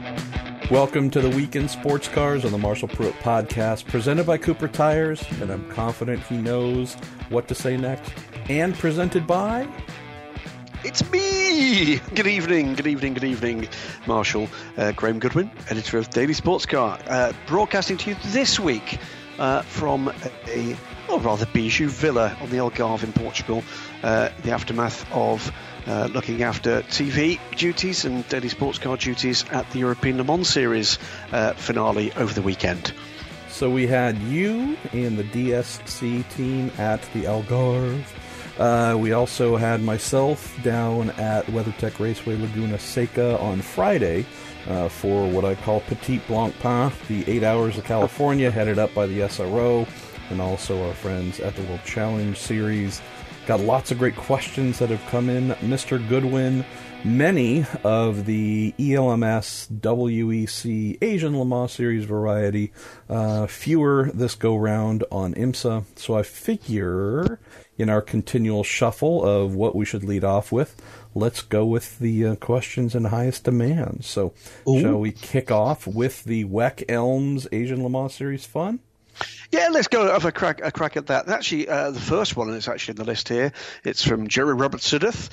Welcome to the Week in Sports Cars on the Marshall Pruitt Podcast, presented by Cooper Tires, and I'm confident he knows what to say next. And presented by... It's me! Good evening, Marshall. Graham Goodwin, editor of Daily Sports Car, broadcasting to you this week from a rather bijou villa on the Algarve in Portugal, the aftermath of looking after TV duties and Daily Sports Car duties at the European Le Mans Series finale over the weekend. So we had you and the DSC team at the Algarve. We also had myself down at WeatherTech Raceway Laguna Seca on Friday for what I call Petit Blancpain, the 8 Hours of California, headed up by the SRO, and also our friends at the World Challenge Series. Got lots of great questions that have come in. Mr. Goodwin, many of the ELMS, WEC, Asian Le Mans Series variety, fewer this go-round on IMSA. So I figure in our continual shuffle of what we should lead off with, let's go with the questions in highest demand. So shall we kick off with the WEC Elms Asian Le Mans Series fun? Yeah, let's go have a crack at that. Actually, the first one is actually in the list here. It's from Jerry Robert Sudduth.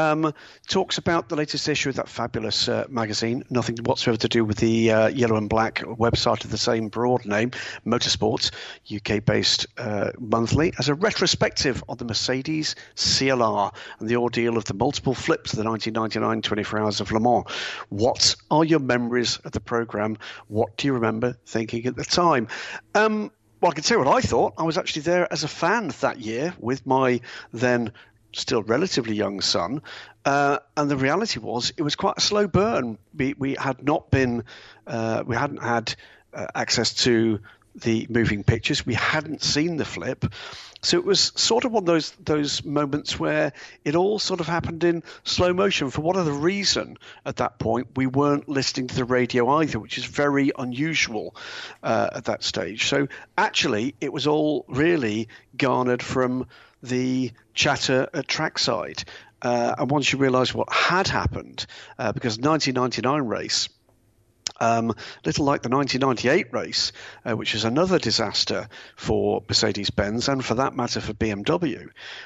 Talks about the latest issue of that fabulous magazine. Nothing whatsoever to do with the yellow and black website of the same broad name, Motorsports, UK-based monthly, as a retrospective on the Mercedes CLR and the ordeal of the multiple flips of the 1999 24 Hours of Le Mans. What are your memories of the program? What do you remember thinking at the time? Well, I can tell you what I thought. I was actually there as a fan that year with my then still relatively young son. And the reality was it was quite a slow burn. We had not been, we hadn't had access to the moving pictures. We hadn't seen the flip. So it was sort of one of those moments where it all sort of happened in slow motion. For whatever reason, at that point, we weren't listening to the radio either, which is very unusual at that stage. So actually, it was all really garnered from the chatter at trackside. And once you realise what had happened, because the 1999 race, little like the 1998 race, which is another disaster for Mercedes-Benz and for that matter for BMW,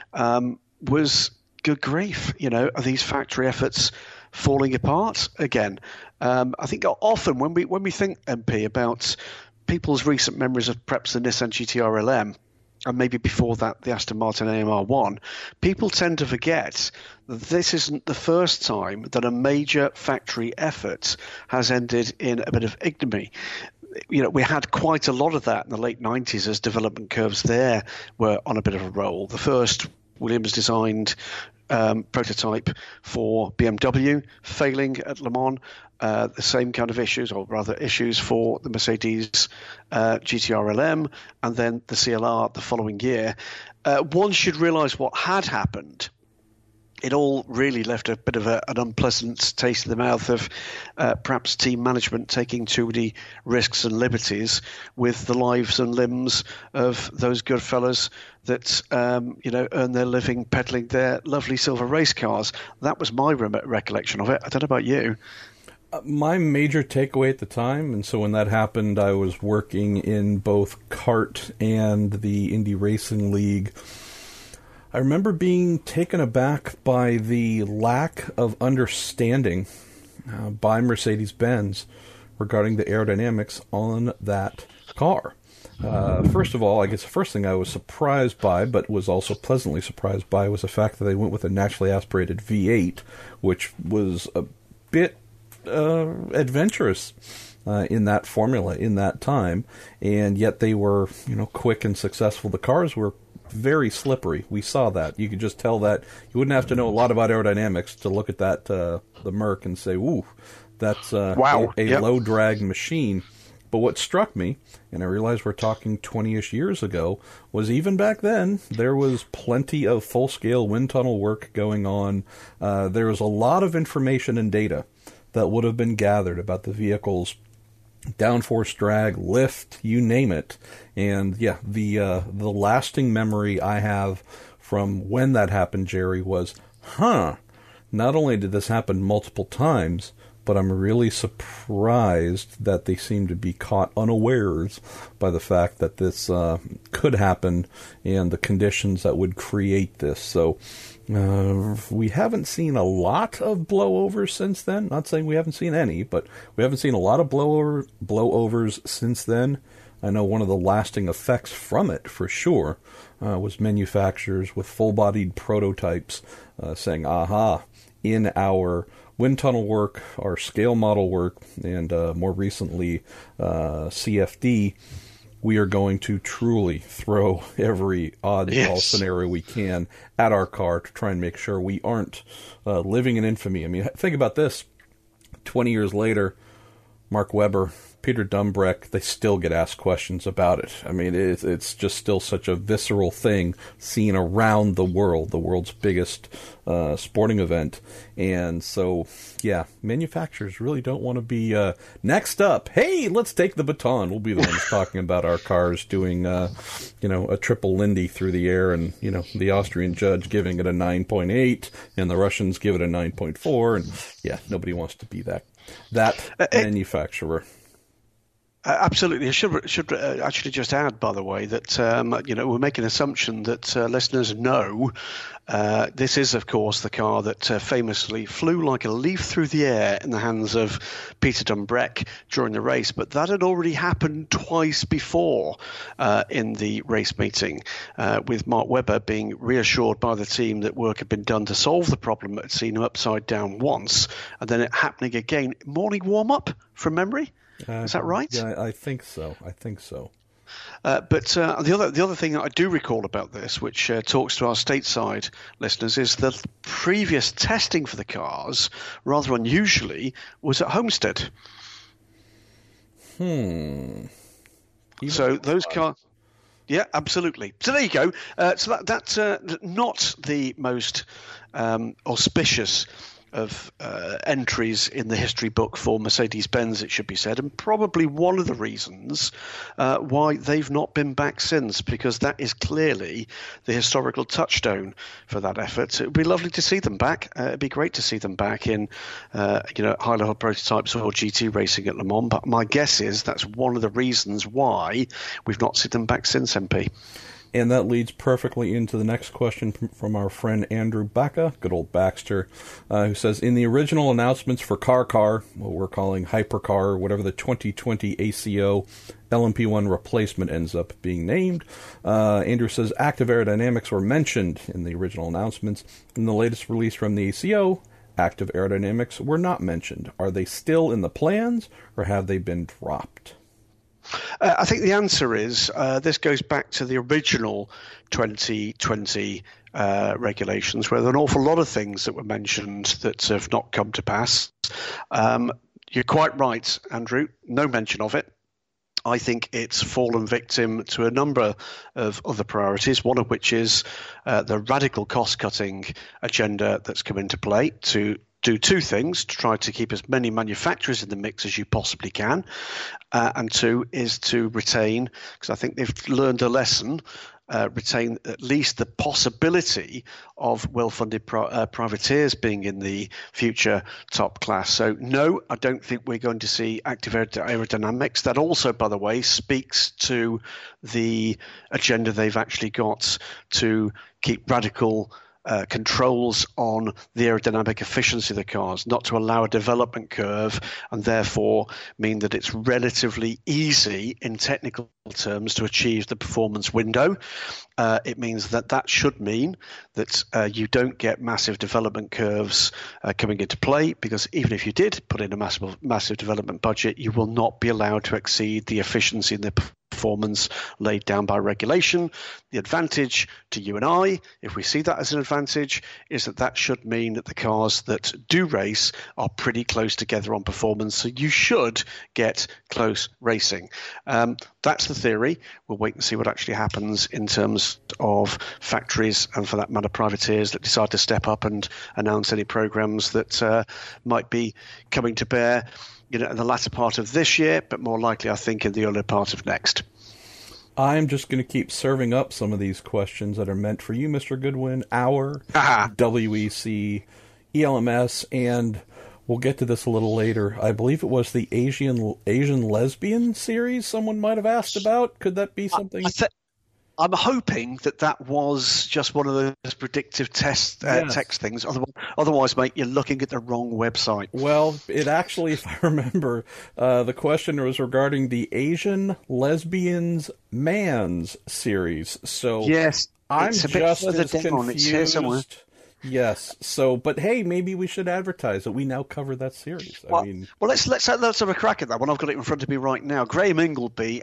was good grief. You know, are these factory efforts falling apart again? I think often when we think, MP, about people's recent memories of perhaps the Nissan GT-R LM, and maybe before that the Aston Martin AMR1, people tend to forget that this isn't the first time that a major factory effort has ended in a bit of ignominy. You know, we had quite a lot of that in the late 90s as development curves there were on a bit of a roll. The first Williams-designed prototype for BMW failing at Le Mans. The same kind of issues, or rather issues for the Mercedes GT-R LM and then the CLR the following year. One should realise what had happened. It all really left a bit of an unpleasant taste in the mouth of perhaps team management taking too many risks and liberties with the lives and limbs of those good fellas that earn their living peddling their lovely silver race cars. That was my recollection of it. I don't know about you. My major takeaway at the time, and so when that happened, I was working in both kart and the Indy Racing League. I remember being taken aback by the lack of understanding by Mercedes-Benz regarding the aerodynamics on that car. First of all, I guess the first thing I was surprised by, but was also pleasantly surprised by, was the fact that they went with a naturally aspirated V8, which was a bit adventurous in that formula in that time, and yet they were, quick and successful. The cars were very slippery. We saw that. You could just tell that. You wouldn't have to know a lot about aerodynamics to look at that the Merc and say, "Ooh, that's wow, a low drag machine." But what struck me, and I realize we're talking 20-ish years ago, was even back then, there was plenty of full-scale wind tunnel work going on. There was a lot of information and data that would have been gathered about the vehicle's downforce drag, lift, you name it. And yeah, the lasting memory I have from when that happened, Jerry, was, not only did this happen multiple times, but I'm really surprised that they seem to be caught unawares by the fact that this could happen and the conditions that would create this. So we haven't seen a lot of blowovers since then. Not saying we haven't seen any, but we haven't seen a lot of blowovers since then. I know one of the lasting effects from it, for sure, was manufacturers with full-bodied prototypes saying, aha, in our wind tunnel work, our scale model work, and more recently CFD, we are going to truly throw every oddball scenario we can at our car to try and make sure we aren't living in infamy. I mean, think about this. 20 years later, Mark Webber, Peter Dumbreck, they still get asked questions about it. I mean, it's just still such a visceral thing seen around the world's biggest sporting event. And so, yeah, manufacturers really don't want to be next up. Hey, let's take the baton. We'll be the ones talking about our cars doing, a triple Lindy through the air, and, the Austrian judge giving it a 9.8 and the Russians give it a 9.4. And yeah, nobody wants to be that manufacturer. Absolutely. I should actually just add, by the way, that we're making an assumption that listeners know this is, of course, the car that famously flew like a leaf through the air in the hands of Peter Dumbreck during the race. But that had already happened twice before in the race meeting, with Mark Webber being reassured by the team that work had been done to solve the problem that had seen him upside down once, and then it happening again. Morning warm-up, from memory? Is that right? Yeah, I think so. But the other thing that I do recall about this, which talks to our stateside listeners, is the previous testing for the cars, rather unusually, was at Homestead. So those cars... Yeah, absolutely. So there you go. So that's not the most auspicious of entries in the history book for Mercedes-Benz, it should be said, and probably one of the reasons why they've not been back since, because that is clearly the historical touchstone for that effort. It would be lovely to see them back. It'd be great to see them back in high-level prototypes or GT racing at Le Mans, but my guess is that's one of the reasons why we've not seen them back since, MP. And that leads perfectly into the next question from our friend Andrew Baca, good old Baxter, who says, in the original announcements for Car, what we're calling Hypercar, whatever the 2020 ACO LMP1 replacement ends up being named, Andrew says, active aerodynamics were mentioned in the original announcements. In the latest release from the ACO, active aerodynamics were not mentioned. Are they still in the plans, or have they been dropped? I think the answer is this goes back to the original 2020 regulations, where there are an awful lot of things that were mentioned that have not come to pass. You're quite right, Andrew. No mention of it. I think it's fallen victim to a number of other priorities, one of which is the radical cost-cutting agenda that's come into play to do two things: to try to keep as many manufacturers in the mix as you possibly can, and two is to retain, because I think they've learned a lesson, retain at least the possibility of well-funded privateers being in the future top class. So no, I don't think we're going to see active aerodynamics. That also, by the way, speaks to the agenda they've actually got to keep radical controls on the aerodynamic efficiency of the cars, not to allow a development curve, and therefore mean that it's relatively easy in technical terms to achieve the performance window. It means that should mean that you don't get massive development curves coming into play, because even if you did put in a massive development budget, you will not be allowed to exceed the efficiency and the performance laid down by regulation. The advantage to you and I, if we see that as an advantage, is that should mean that the cars that do race are pretty close together on performance, so you should get close racing. That's the theory. We'll wait and see what actually happens in terms of factories, and for that matter privateers, that decide to step up and announce any programs that might be coming to bear in the latter part of this year, but more likely, I think, in the earlier part of next. I'm just going to keep serving up some of these questions that are meant for you, Mr. Goodwin, our WEC, ELMS, and we'll get to this a little later. I believe it was the Asian lesbian series someone might have asked about. Could that be something? I'm hoping that was just one of those predictive text things. Otherwise, mate, you're looking at the wrong website. Well, it actually, if I remember, the question was regarding the Asian Lesbians Mans series. So yes, I'm just as confused. Yes. So, but hey, maybe we should advertise that we now cover that series. Well, let's have a crack at that one. I've got it in front of me right now. Graham Ingleby,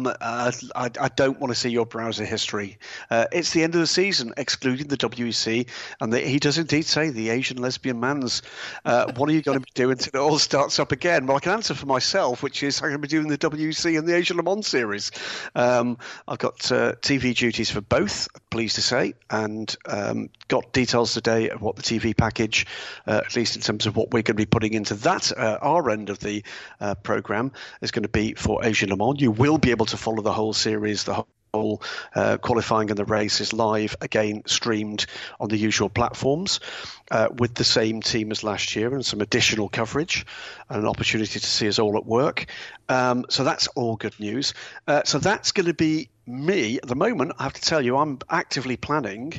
I don't want to see your browser history. It's the end of the season, excluding the WEC, and he does indeed say the Asian Lesbian Mans. What are you going to be doing until it all starts up again? Well, I can answer for myself, which is I'm going to be doing the WEC and the Asian Le Mans series. I've got TV duties for both, pleased to say, and got details today of what the TV package, at least in terms of what we're going to be putting into that, our end of the program, is going to be for Asian Le Mans. You will be able to follow the whole series, the whole qualifying and the race is live, again, streamed on the usual platforms with the same team as last year and some additional coverage and an opportunity to see us all at work. So that's all good news. So that's going to be me. At the moment, I have to tell you, I'm actively planning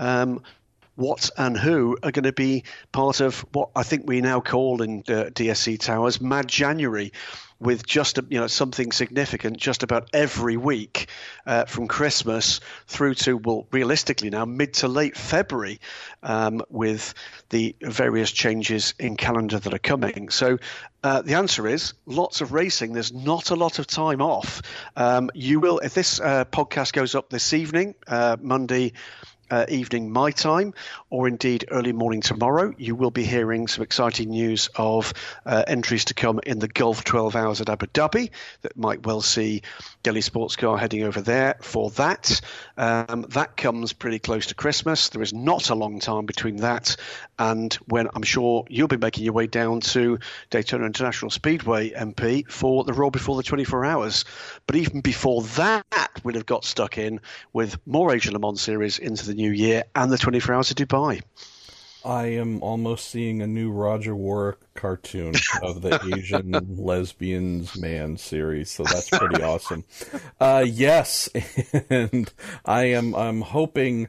what and who are going to be part of what I think we now call in DSC Towers Mad January, with just something significant just about every week from Christmas through to, well, realistically now mid to late February, with the various changes in calendar that are coming. So the answer is lots of racing. There's not a lot of time off. You will, if this podcast goes up this evening, Monday evening my time, or indeed early morning tomorrow, you will be hearing some exciting news of entries to come in the Gulf 12 Hours at Abu Dhabi that might well see Delhi Sports Car heading over there for that. That comes pretty close to Christmas. There is not a long time between that and when I'm sure you'll be making your way down to Daytona International Speedway, MP, for the Raw before the 24 Hours. But even before that, we'll have got stuck in with more Asian Le Mans series into the new year and the 24 Hours of Dubai. I am almost seeing a new Roger Warwick cartoon of the Asian Lesbians Man series, so that's pretty awesome. Yes, and I'm hoping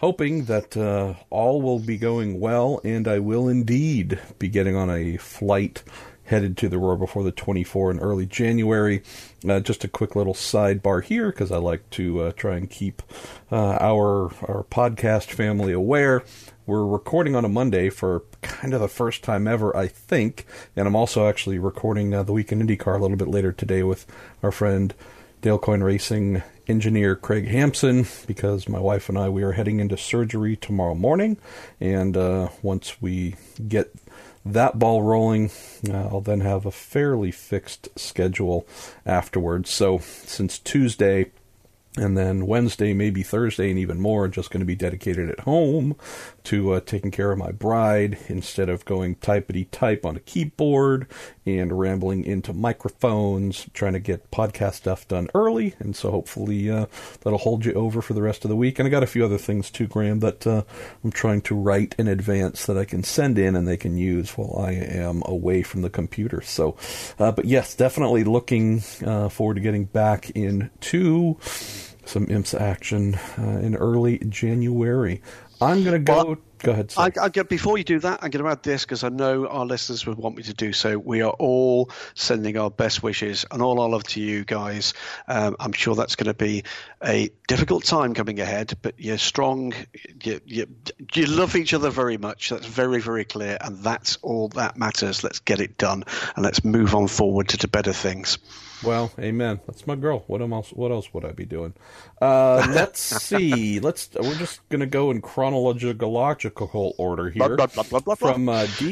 that all will be going well, and I will indeed be getting on a flight headed to the Roar before the 24 in early January. Just a quick little sidebar here, because I like to try and keep our podcast family aware. We're recording on a Monday for kind of the first time ever, I think, and I'm also actually recording the Week in IndyCar a little bit later today with our friend Dale Coyne Racing engineer Craig Hampson, because my wife and we are heading into surgery tomorrow morning, and once we get that ball rolling, I'll then have a fairly fixed schedule afterwards. So since Tuesday and then Wednesday, maybe Thursday, and even more, just going to be dedicated at home to taking care of my bride instead of going typety-type on a keyboard and rambling into microphones, trying to get podcast stuff done early. And so hopefully that'll hold you over for the rest of the week. And I got a few other things too, Graham, that I'm trying to write in advance that I can send in and they can use while I am away from the computer. So, but yes, definitely looking forward to getting back into some IMSA action in early January. I'm going to go... Well, go ahead, sir. Before you do that, I'm going to add this, because I know our listeners would want me to do so. We are all sending our best wishes and all our love to you guys. I'm sure that's going to be a difficult time coming ahead, but you're strong. You love each other very much. That's very, very clear, and that's all that matters. Let's get it done, and let's move on forward to better things. Well, amen. That's my girl. What else would I be doing? Let's see. We're just going to go in chronological order here. From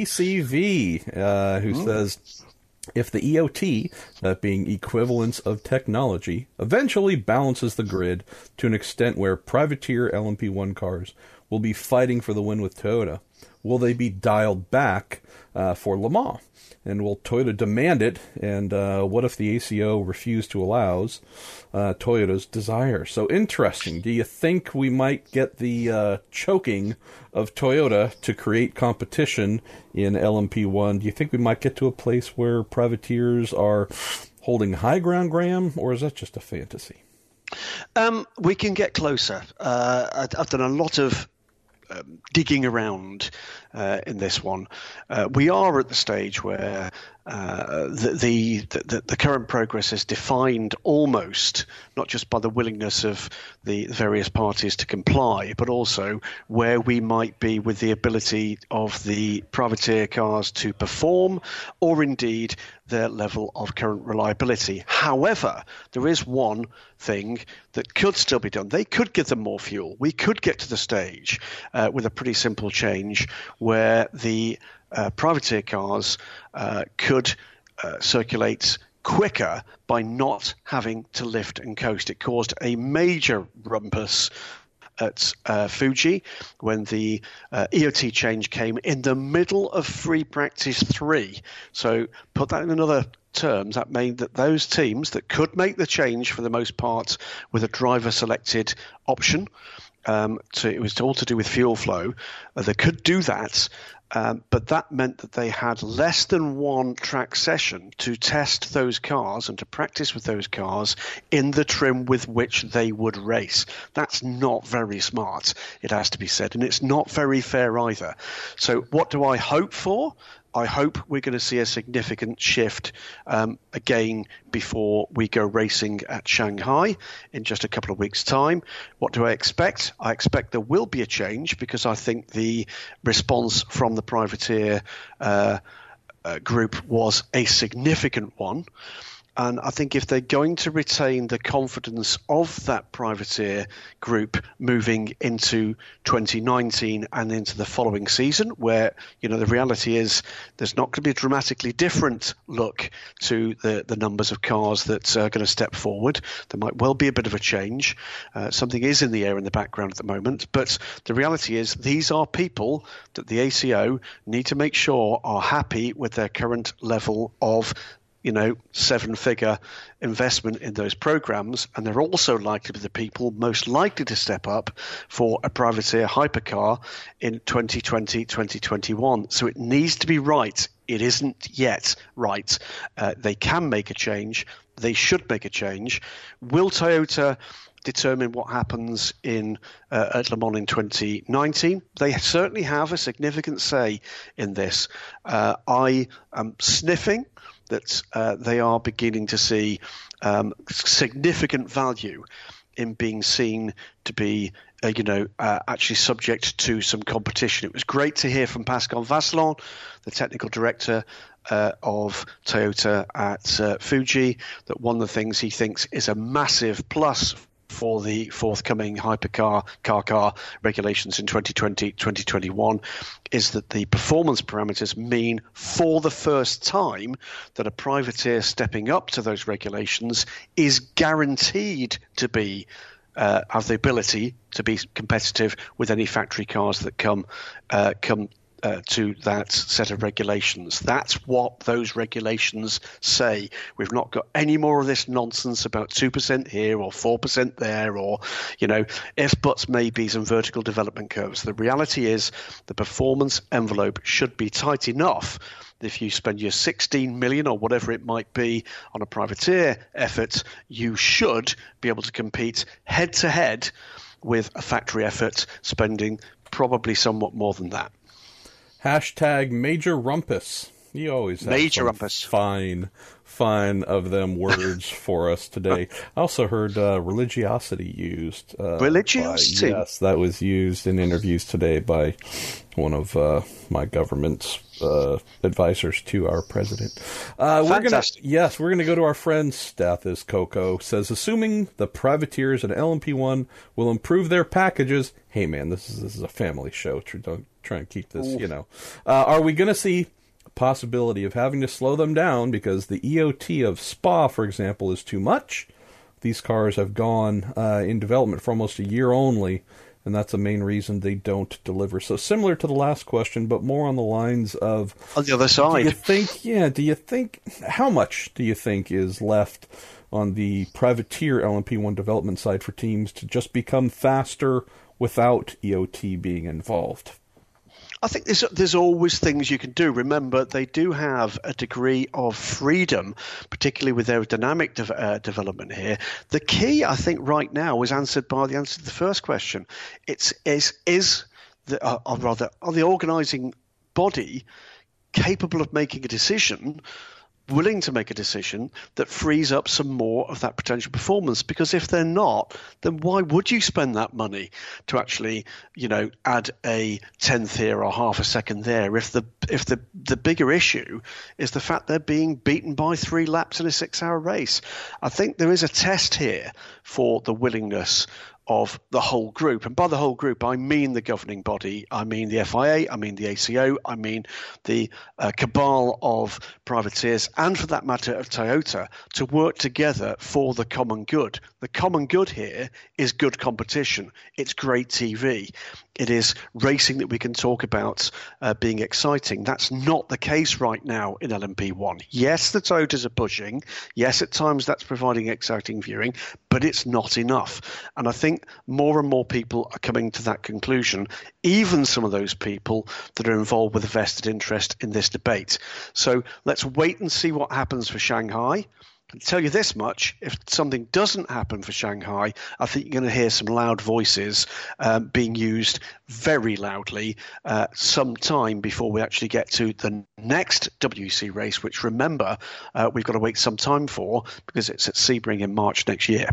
DCV, who says, if the EOT, that being equivalence of technology, eventually balances the grid to an extent where privateer LMP1 cars will be fighting for the win with Toyota, will they be dialed back for Le Mans? And will Toyota demand it? And what if the ACO refused to allow Toyota's desire? So interesting. Do you think we might get the choking of Toyota to create competition in LMP1? Do you think we might get to a place where privateers are holding high ground, Graham, or is that just a fantasy? We can get closer. I've done a lot of digging around in this one. We are at the stage where the current progress is defined almost not just by the willingness of the various parties to comply, but also where we might be with the ability of the privateer cars to perform, or indeed their level of current reliability. However, there is one thing that could still be done. They could give them more fuel. We could get to the stage with a pretty simple change where the privateer cars could circulate quicker by not having to lift and coast. It caused a major rumpus at Fuji when the EOT change came in the middle of free practice 3. So put that in another terms, that meant that those teams that could make the change for the most part with a driver selected option, so it was all to do with fuel flow, they could do that. But that meant that they had less than one track session to test those cars and to practice with those cars in the trim with which they would race. That's not very smart, it has to be said, and it's not very fair either. So what do I hope for? I hope we're going to see a significant shift again before we go racing at Shanghai in just a couple of weeks' time. What do I expect? I expect there will be a change because I think the response from the privateer group was a significant one. And I think if they're going to retain the confidence of that privateer group moving into 2019 and into the following season, where, you know, the reality is there's not going to be a dramatically different look to the numbers of cars that are going to step forward. There might well be a bit of a change. Something is in the air in the background at the moment. But the reality is these are people that the ACO need to make sure are happy with their current level of, you know, 7-figure investment in those programs, and they're also likely to be the people most likely to step up for a privateer hypercar in 2020, 2021. So it needs to be right. It isn't yet right. They can make a change. They should make a change. Will Toyota determine what happens in at Le Mans in 2019? They certainly have a significant say in this. I am sniffing that they are beginning to see significant value in being seen to be, actually subject to some competition. It was great to hear from Pascal Vasselon, the technical director of Toyota at Fuji, that one of the things he thinks is a massive plus for the forthcoming hypercar car regulations in 2020, 2021 is that the performance parameters mean for the first time that a privateer stepping up to those regulations is guaranteed to be have the ability to be competitive with any factory cars that come to that set of regulations. That's what those regulations say. We've not got any more of this nonsense about 2% here or 4% there, or, ifs, buts, maybes and vertical development curves. The reality is the performance envelope should be tight enough that if you spend your 16 million or whatever it might be on a privateer effort, you should be able to compete head to head with a factory effort spending probably somewhat more than that. Hashtag Major Rumpus. You always have Major Rumpus. Fine of them words for us today. I also heard religiosity used. Religiosity? Yes, that was used in interviews today by one of my government's advisors to our president. Fantastic. We're going to go to our friend Stathis Coco. Says, assuming the privateers and LMP1 will improve their packages. Hey, man, this is a family show. Don't try and keep this, Are we going to see a possibility of having to slow them down because the EOT of Spa, for example, is too much? These cars have gone in development for almost a year only, and that's the main reason they don't deliver. So similar to the last question, but more on the lines of on the other side. Do you think how much do you think is left on the privateer LMP1 development side for teams to just become faster without EOT being involved? I think there's always things you can do. Remember, they do have a degree of freedom, particularly with aerodynamic development here. The key, I think, right now is answered by the answer to the first question. Are the organising body capable of making a decision, willing to make a decision that frees up some more of that potential performance? Because if they're not, then why would you spend that money to actually, add a tenth here or half a second there? If the bigger issue is the fact they're being beaten by 3 laps in a 6-hour race. I think there is a test here for the willingness of the whole group. And by the whole group, I mean the governing body, I mean the FIA, I mean the ACO, I mean the cabal of privateers, and for that matter of Toyota, to work together for the common good. The common good here is good competition. It's great TV. It is racing that we can talk about being exciting. That's not the case right now in LMP1. Yes, the Toyotas are pushing. Yes, at times that's providing exciting viewing, but it's not enough. And I think more and more people are coming to that conclusion, even some of those people that are involved with a vested interest in this debate. So let's wait and see what happens for Shanghai. I can tell you this much, if something doesn't happen for Shanghai, I think you're going to hear some loud voices being used very loudly some time before we actually get to the next WEC race, which, remember, we've got to wait some time for because it's at Sebring in March next year.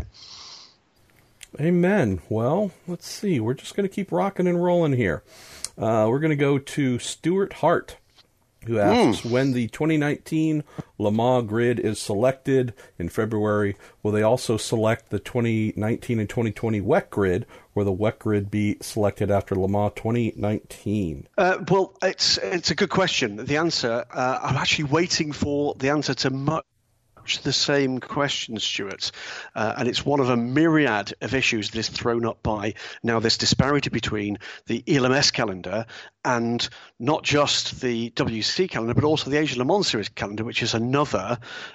Amen. Well, let's see. We're just going to keep rocking and rolling here. We're going to go to Stuart Hart, who asks, when the 2019 Le Mans grid is selected in February, will they also select the 2019 and 2020 WEC grid, or the WEC grid be selected after Le Mans 2019? Well, it's a good question. The answer, I'm actually waiting for the answer to much the same question, Stuart, and it's one of a myriad of issues that is thrown up by now this disparity between the ELMS calendar and not just the WC calendar, but also the Asia Le Mans Series calendar, which is another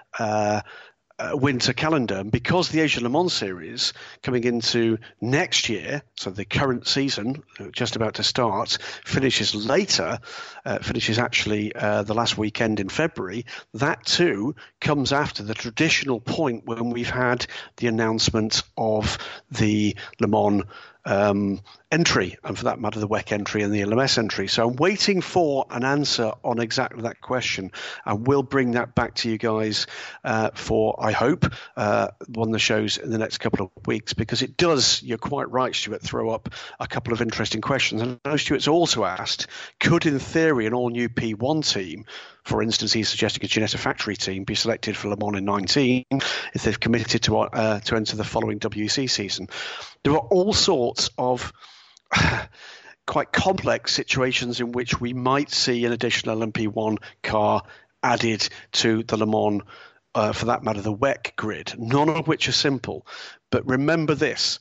winter calendar. And because the Asia Le Mans Series coming into next year, so the current season just about to start, finishes later, finishes actually the last weekend in February, that too comes after the traditional point when we've had the announcement of the Le Mans entry, and for that matter the WEC entry and the LMS entry. So I'm waiting for an answer on exactly that question, and we'll bring that back to you guys for, I hope, one of the shows in the next couple of weeks, because it does, you're quite right, Stuart, throw up a couple of interesting questions. And I know Stuart's also asked, could in theory an all-new P1 team, for instance, he's suggesting a Ginetta factory team, be selected for Le Mans in 19 if they've committed to enter the following WEC season? There are all sorts of quite complex situations in which we might see an additional LMP1 car added to the Le Mans, for that matter, the WEC grid, none of which are simple. But remember this.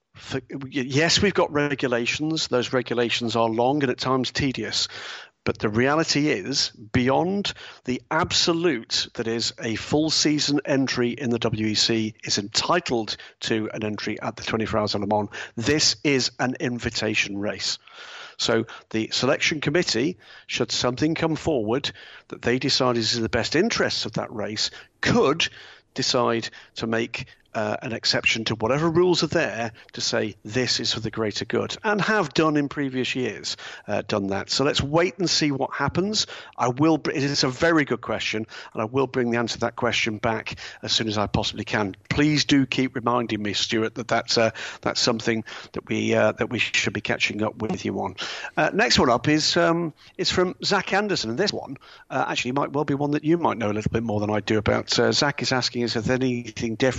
Yes, we've got regulations. Those regulations are long and at times tedious. But the reality is, beyond the absolute that is a full season entry in the WEC is entitled to an entry at the 24 Hours of Le Mans, this is an invitation race. So the selection committee, should something come forward that they decide is in the best interests of that race, could decide to make an exception to whatever rules are there to say this is for the greater good, and have done in previous years, done that. So let's wait and see what happens. It is a very good question, and I will bring the answer to that question back as soon as I possibly can. Please do keep reminding me, Stuart, that that's something that we should be catching up with you on. Next one up is from Zach Anderson, and this one actually might well be one that you might know a little bit more than I do about. Zach is asking, is there anything different about the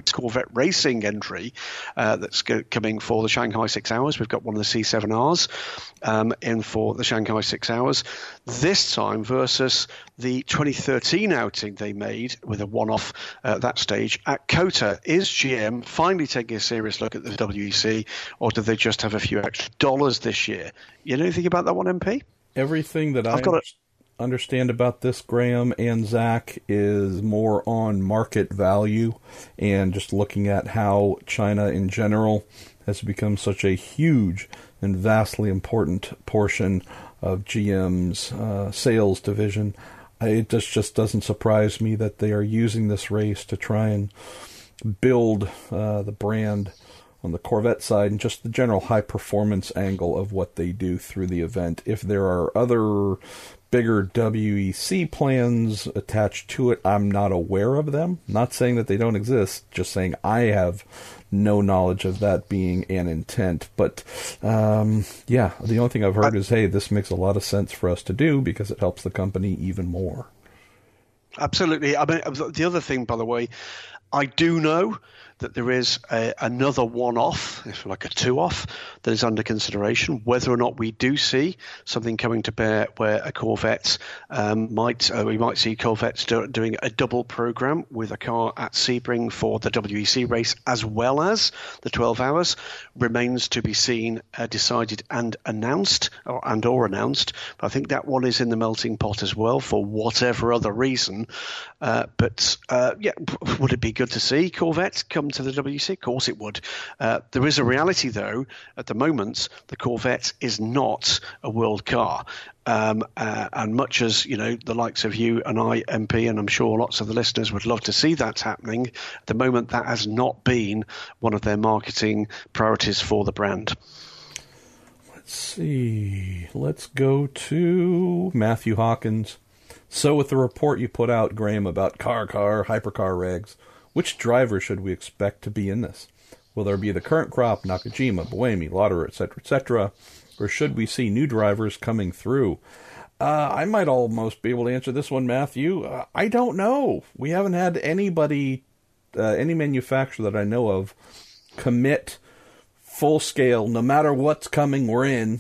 Corvette Racing entry that's coming for the Shanghai 6 Hours. We've got one of the C7Rs in for the Shanghai 6 Hours. This time versus the 2013 outing they made with a one-off at that stage at COTA. Is GM finally taking a serious look at the WEC, or do they just have a few extra dollars this year? You know anything about that one, MP? Everything that I understand about this, Graham and Zach, is more on market value and just looking at how China in general has become such a huge and vastly important portion of GM's sales division. It just doesn't surprise me that they are using this race to try and build the brand on the Corvette side and just the general high-performance angle of what they do through the event. If there are other bigger WEC plans attached to it, I'm not aware of them. Not saying that they don't exist, just saying I have no knowledge of that being an intent. But, yeah, the only thing I've heard is, hey, this makes a lot of sense for us to do because it helps the company even more. Absolutely. I mean, the other thing, by the way, I do know that there is another one-off, if like a two-off, that is under consideration. Whether or not we do see something coming to bear where a Corvette we might see Corvettes doing a double program with a car at Sebring for the WEC race as well as the 12 hours remains to be seen, decided and announced, or announced. But I think that one is in the melting pot as well for whatever other reason. But would it be good to see Corvette come to the WEC? Of course it would. There is a reality, though. At the moment, the Corvette is not a world car. And much as, the likes of you and I, MP, and I'm sure lots of the listeners would love to see that happening, at the moment that has not been one of their marketing priorities for the brand. Let's see. Let's go to Matthew Hawkins. So with the report you put out, Graham, about car, hypercar regs, which driver should we expect to be in this? Will there be the current crop, Nakajima, Buemi, Lauderer, etc., or should we see new drivers coming through? I might almost be able to answer this one, Matthew. I don't know. We haven't had anybody, any manufacturer that I know of, commit full scale, no matter what's coming, we're in.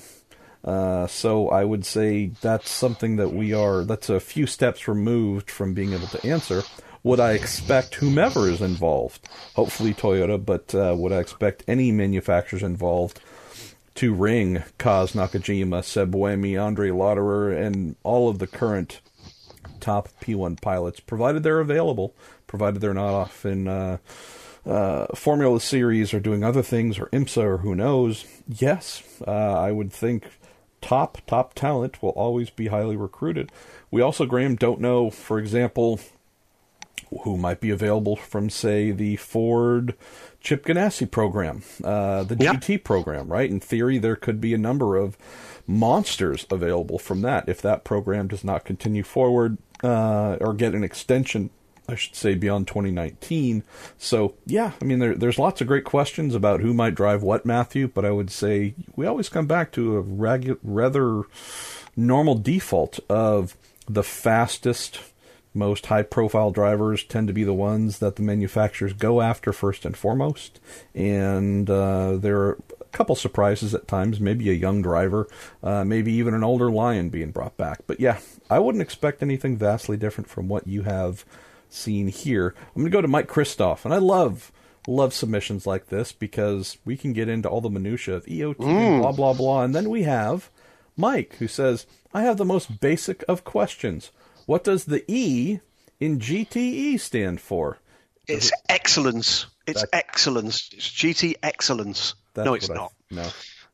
So I would say that's something that that's a few steps removed from being able to answer. Would I expect whomever is involved, hopefully Toyota, but would I expect any manufacturers involved to ring Kaz Nakajima, Seb Buemi, Andre Lauderer, and all of the current top P1 pilots, provided they're available, provided they're not off in Formula Series or doing other things, or IMSA, or who knows. Yes, I would think top talent will always be highly recruited. We also, Graham, don't know, for example, who might be available from, say, the Ford Chip Ganassi program, the GT program, right? In theory, there could be a number of monsters available from that if that program does not continue forward or get an extension, I should say, beyond 2019. So, yeah, I mean, there's lots of great questions about who might drive what, Matthew, but I would say we always come back to a rather normal default of the fastest, most high-profile drivers tend to be the ones that the manufacturers go after first and foremost, and there are a couple surprises at times, maybe a young driver, maybe even an older lion being brought back. But yeah, I wouldn't expect anything vastly different from what you have seen here. I'm going to go to Mike Kristoff, and I love submissions like this because we can get into all the minutia of EOT and blah, blah, blah, and then we have Mike, who says, I have the most basic of questions. What does the E in GTE stand for? It's excellence. It's excellence. It's GT excellence. No, it's not. No.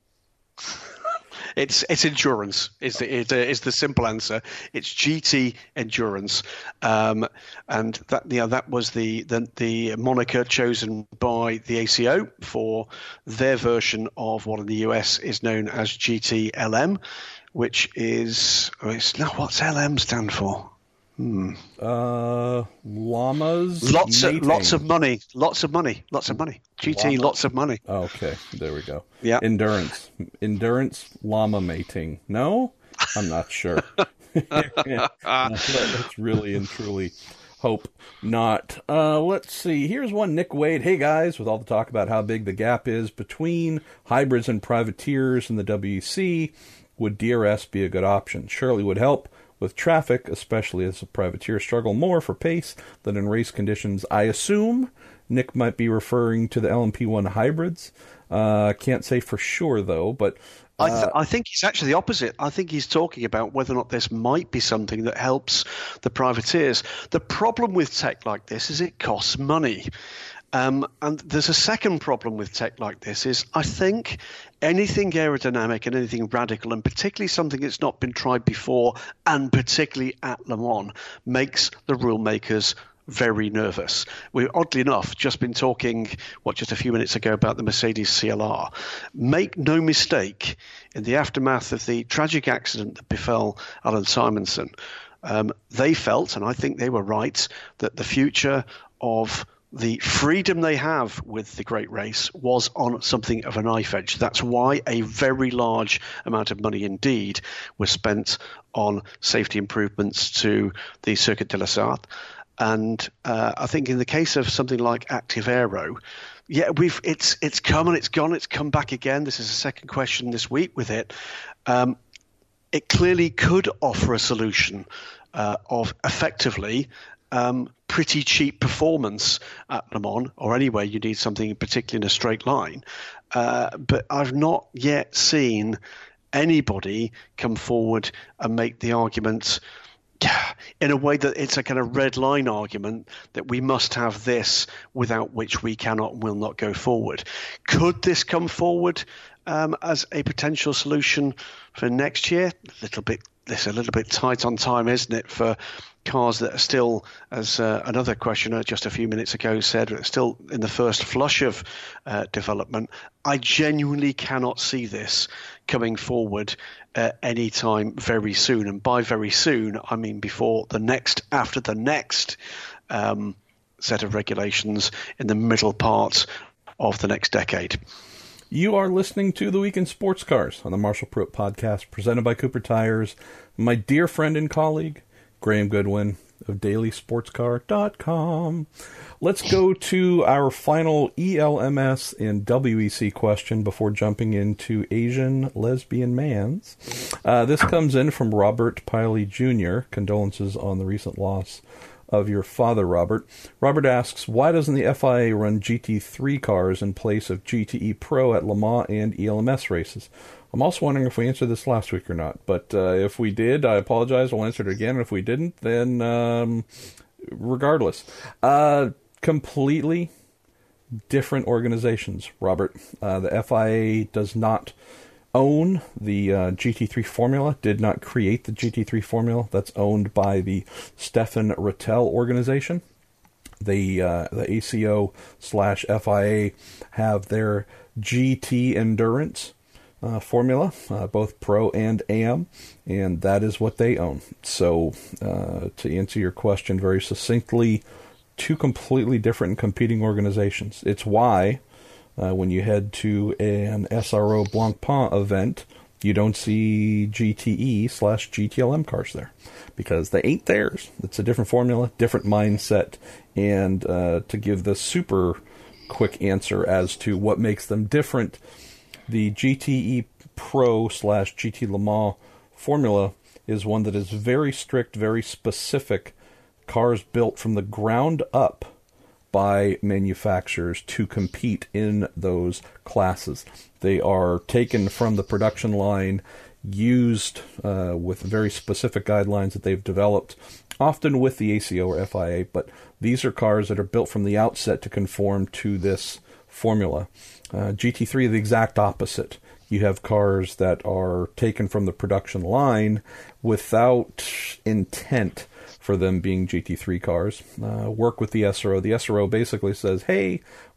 It's endurance. Is the simple answer. It's GT endurance, and that was the moniker chosen by the ACO for their version of what in the US is known as GTLM. Which is what's LM stand for? Llamas. Lots of money. GT, lots of money. Okay, there we go. Yeah. Endurance llama mating. No, I'm not sure. That's really and truly Hope not. Let's see. Here's one, Nick Wade. Hey, guys, with all the talk about how big the gap is between hybrids and privateers in the WEC, would DRS be a good option? Surely would help with traffic, especially as the privateers struggle more for pace than in race conditions. I assume Nick might be referring to the LMP1 hybrids. Can't say for sure, though, but... I think he's actually the opposite. I think he's talking about whether or not this might be something that helps the privateers. The problem with tech like this is it costs money. And there's a second problem with tech like this is I think anything aerodynamic and anything radical, and particularly something that's not been tried before, and particularly at Le Mans, makes the rule makers very nervous. We've, oddly enough, just been talking, just a few minutes ago about the Mercedes CLR. Make no mistake, in the aftermath of the tragic accident that befell Alan Simonson, they felt, and I think they were right, that the future of the freedom they have with the Great Race was on something of a knife edge. That's why a very large amount of money indeed was spent on safety improvements to the Circuit de la Sarthe. And I think in the case of something like Active Aero, it's come and it's gone. It's come back again. This is the second question this week with it. It clearly could offer a solution of effectively pretty cheap performance at Le Mans, or anywhere you need something particularly in a straight line. But I've not yet seen anybody come forward and make the argument in a way that it's a kind of red line argument that we must have this, without which we cannot and will not go forward. Could this come forward as a potential solution for next year? It's a little bit tight on time, isn't it, for cars that are still, as another questioner just a few minutes ago said, are still in the first flush of development. I genuinely cannot see this coming forward any time very soon. And by very soon, I mean after the next set of regulations in the middle part of the next decade. You are listening to The Week in Sports Cars on the Marshall Pruitt Podcast, presented by Cooper Tires. My dear friend and colleague, Graham Goodwin of DailySportsCar.com. Let's go to our final ELMS and WEC question before jumping into Asian lesbian mans. This comes in from Robert Piley Jr. Condolences on the recent loss of your father, Robert. Robert asks, why doesn't the FIA run GT3 cars in place of GTE Pro at Le Mans and ELMS races? I'm also wondering if we answered this last week or not, but if we did, I apologize. We'll answer it again. And if we didn't, then regardless. Completely different organizations, Robert. The FIA does not own the GT3 formula, did not create the GT3 formula. That's owned by the Stefan Rattel organization. The ACO/FIA have their GT Endurance formula, both Pro and AM, and that is what they own. So, to answer your question very succinctly, two completely different and competing organizations. It's why when you head to an SRO Blancpain event, you don't see GTE/GTLM cars there, because they ain't theirs. It's a different formula, different mindset, and to give the super quick answer as to what makes them different, the GTE Pro/GT Le Mans formula is one that is very strict, very specific, cars built from the ground up by manufacturers to compete in those classes. They are taken from the production line, used with very specific guidelines that they've developed, often with the ACO or FIA, but these are cars that are built from the outset to conform to this formula. GT3 the exact opposite. You have cars that are taken from the production line without intent for them being GT3 cars. Work with the SRO. The SRO basically says, hey,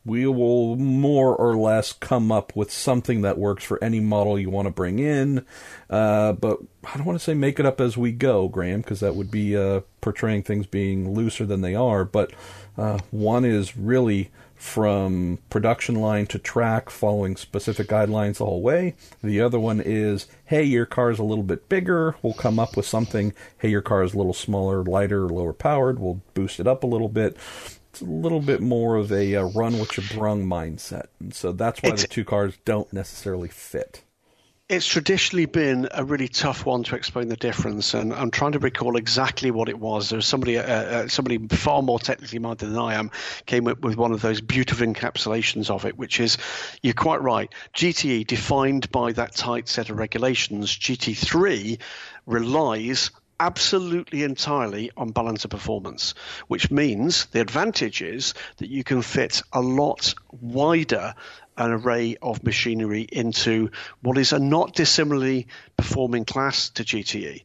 We will more or less come up with something that works for any model you want to bring in, but I don't want to say make it up as we go, Graham, because that would be portraying things being looser than they are, but one is really from production line to track, following specific guidelines the whole way. The other one is, hey, your car is a little bit bigger, we'll come up with something. Hey, your car is a little smaller, lighter, lower powered, we'll boost it up a little bit. It's a little bit more of a run what you brung mindset. And so that's why the two cars don't necessarily fit. It's traditionally been a really tough one to explain the difference, and I'm trying to recall exactly what it was. There was somebody far more technically minded than I am came up with one of those beautiful encapsulations of it, which is, you're quite right, GTE defined by that tight set of regulations. GT3 relies absolutely entirely on balance of performance, which means the advantage is that you can fit a lot wider an array of machinery into what is a not dissimilarly performing class to GTE.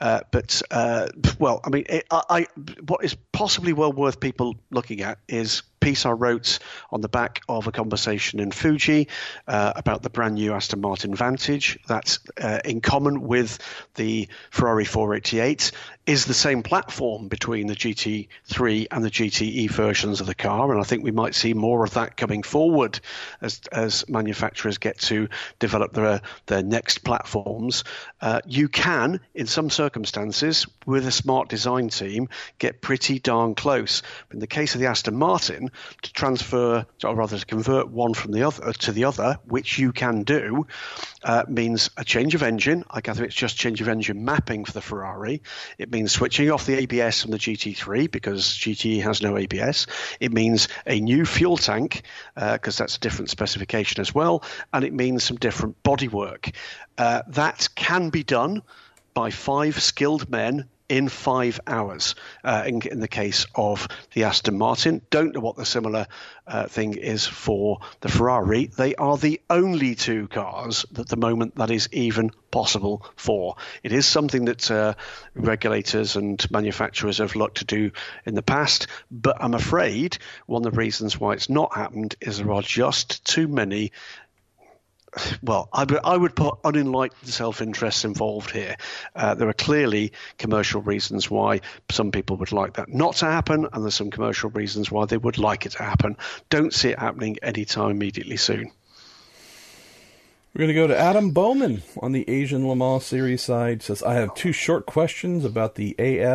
What is possibly well worth people looking at is piece I wrote on the back of a conversation in Fuji about the brand new Aston Martin Vantage. That's in common with the Ferrari 488 is the same platform between the GT3 and the GTE versions of the car, and I think we might see more of that coming forward as manufacturers get to develop their next platforms. You can, in some circumstances, with a smart design team, get pretty darn close. In the case of the Aston Martin, to convert one from the other to the other, which you can do, means a change of engine. I gather it's just change of engine mapping for the Ferrari. It means switching off the ABS from the GT3 because GTE has no ABS. It means a new fuel tank because that's a different specification as well, and it means some different bodywork. That can be done by 5 skilled men in 5 hours in the case of the Aston Martin. Don't know what the similar thing is for the Ferrari. They are the only 2 cars at the moment that is even possible for. It is something that regulators and manufacturers have looked to do in the past, but I'm afraid one of the reasons why it's not happened is there are just too many. Well, I would put unenlightened self-interests involved here. There are clearly commercial reasons why some people would like that not to happen, and there's some commercial reasons why they would like it to happen. Don't see it happening anytime immediately soon. We're going to go to Adam Bowman on the Asian Le Mans Series side. Says, I have 2 short questions about the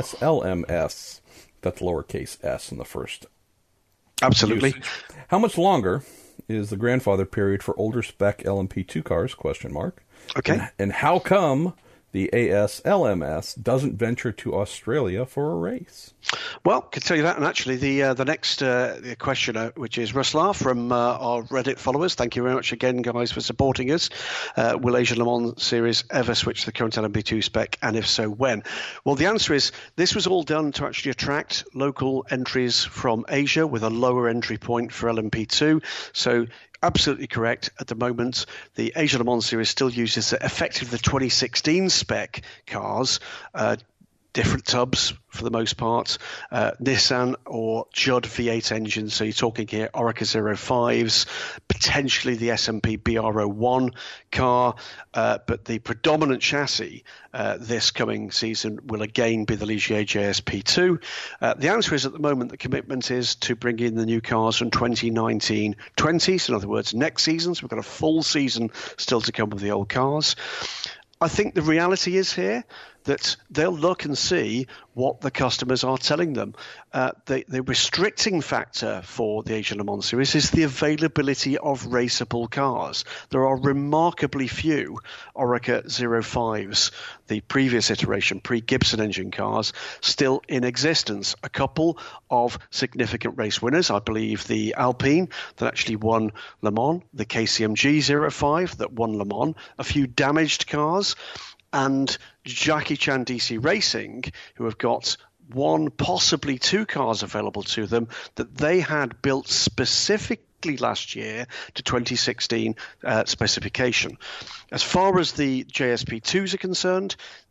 ASLMS. That's lowercase s in the first. Absolutely. Usage. How much longer is the grandfather period for older spec LMP2 cars, ? Okay. And how come the ASLMS doesn't venture to Australia for a race? Well, I can tell you that. And actually, the next questioner, which is Ruslar from our Reddit followers, thank you very much again, guys, for supporting us. Will Asian Le Mans Series ever switch to the current LMP2 spec? And if so, when? Well, the answer is this was all done to actually attract local entries from Asia with a lower entry point for LMP2. So absolutely correct. At the moment, the Asia Le Mans Series still uses effectively the 2016 spec cars, different tubs for the most part, Nissan or Judd V8 engines. So you're talking here Oreca 05s, potentially the SMP BR01 car, but the predominant chassis this coming season will again be the Ligier JSP2. The answer is at the moment the commitment is to bring in the new cars from 2019-20, so in other words next season, so we've got a full season still to come with the old cars. I think the reality is here that they'll look and see what the customers are telling them. The restricting factor for the Asian Le Mans Series is the availability of raceable cars. There are remarkably few Oreca 05s, the previous iteration, pre-Gibson engine cars, still in existence. A couple of significant race winners, I believe the Alpine that actually won Le Mans, the KCMG 05 that won Le Mans, a few damaged cars, and Jackie Chan DC Racing, who have got 1, possibly 2 cars available to them that they had built specifically last year to 2016 specification. As far as the JSP2s are concerned,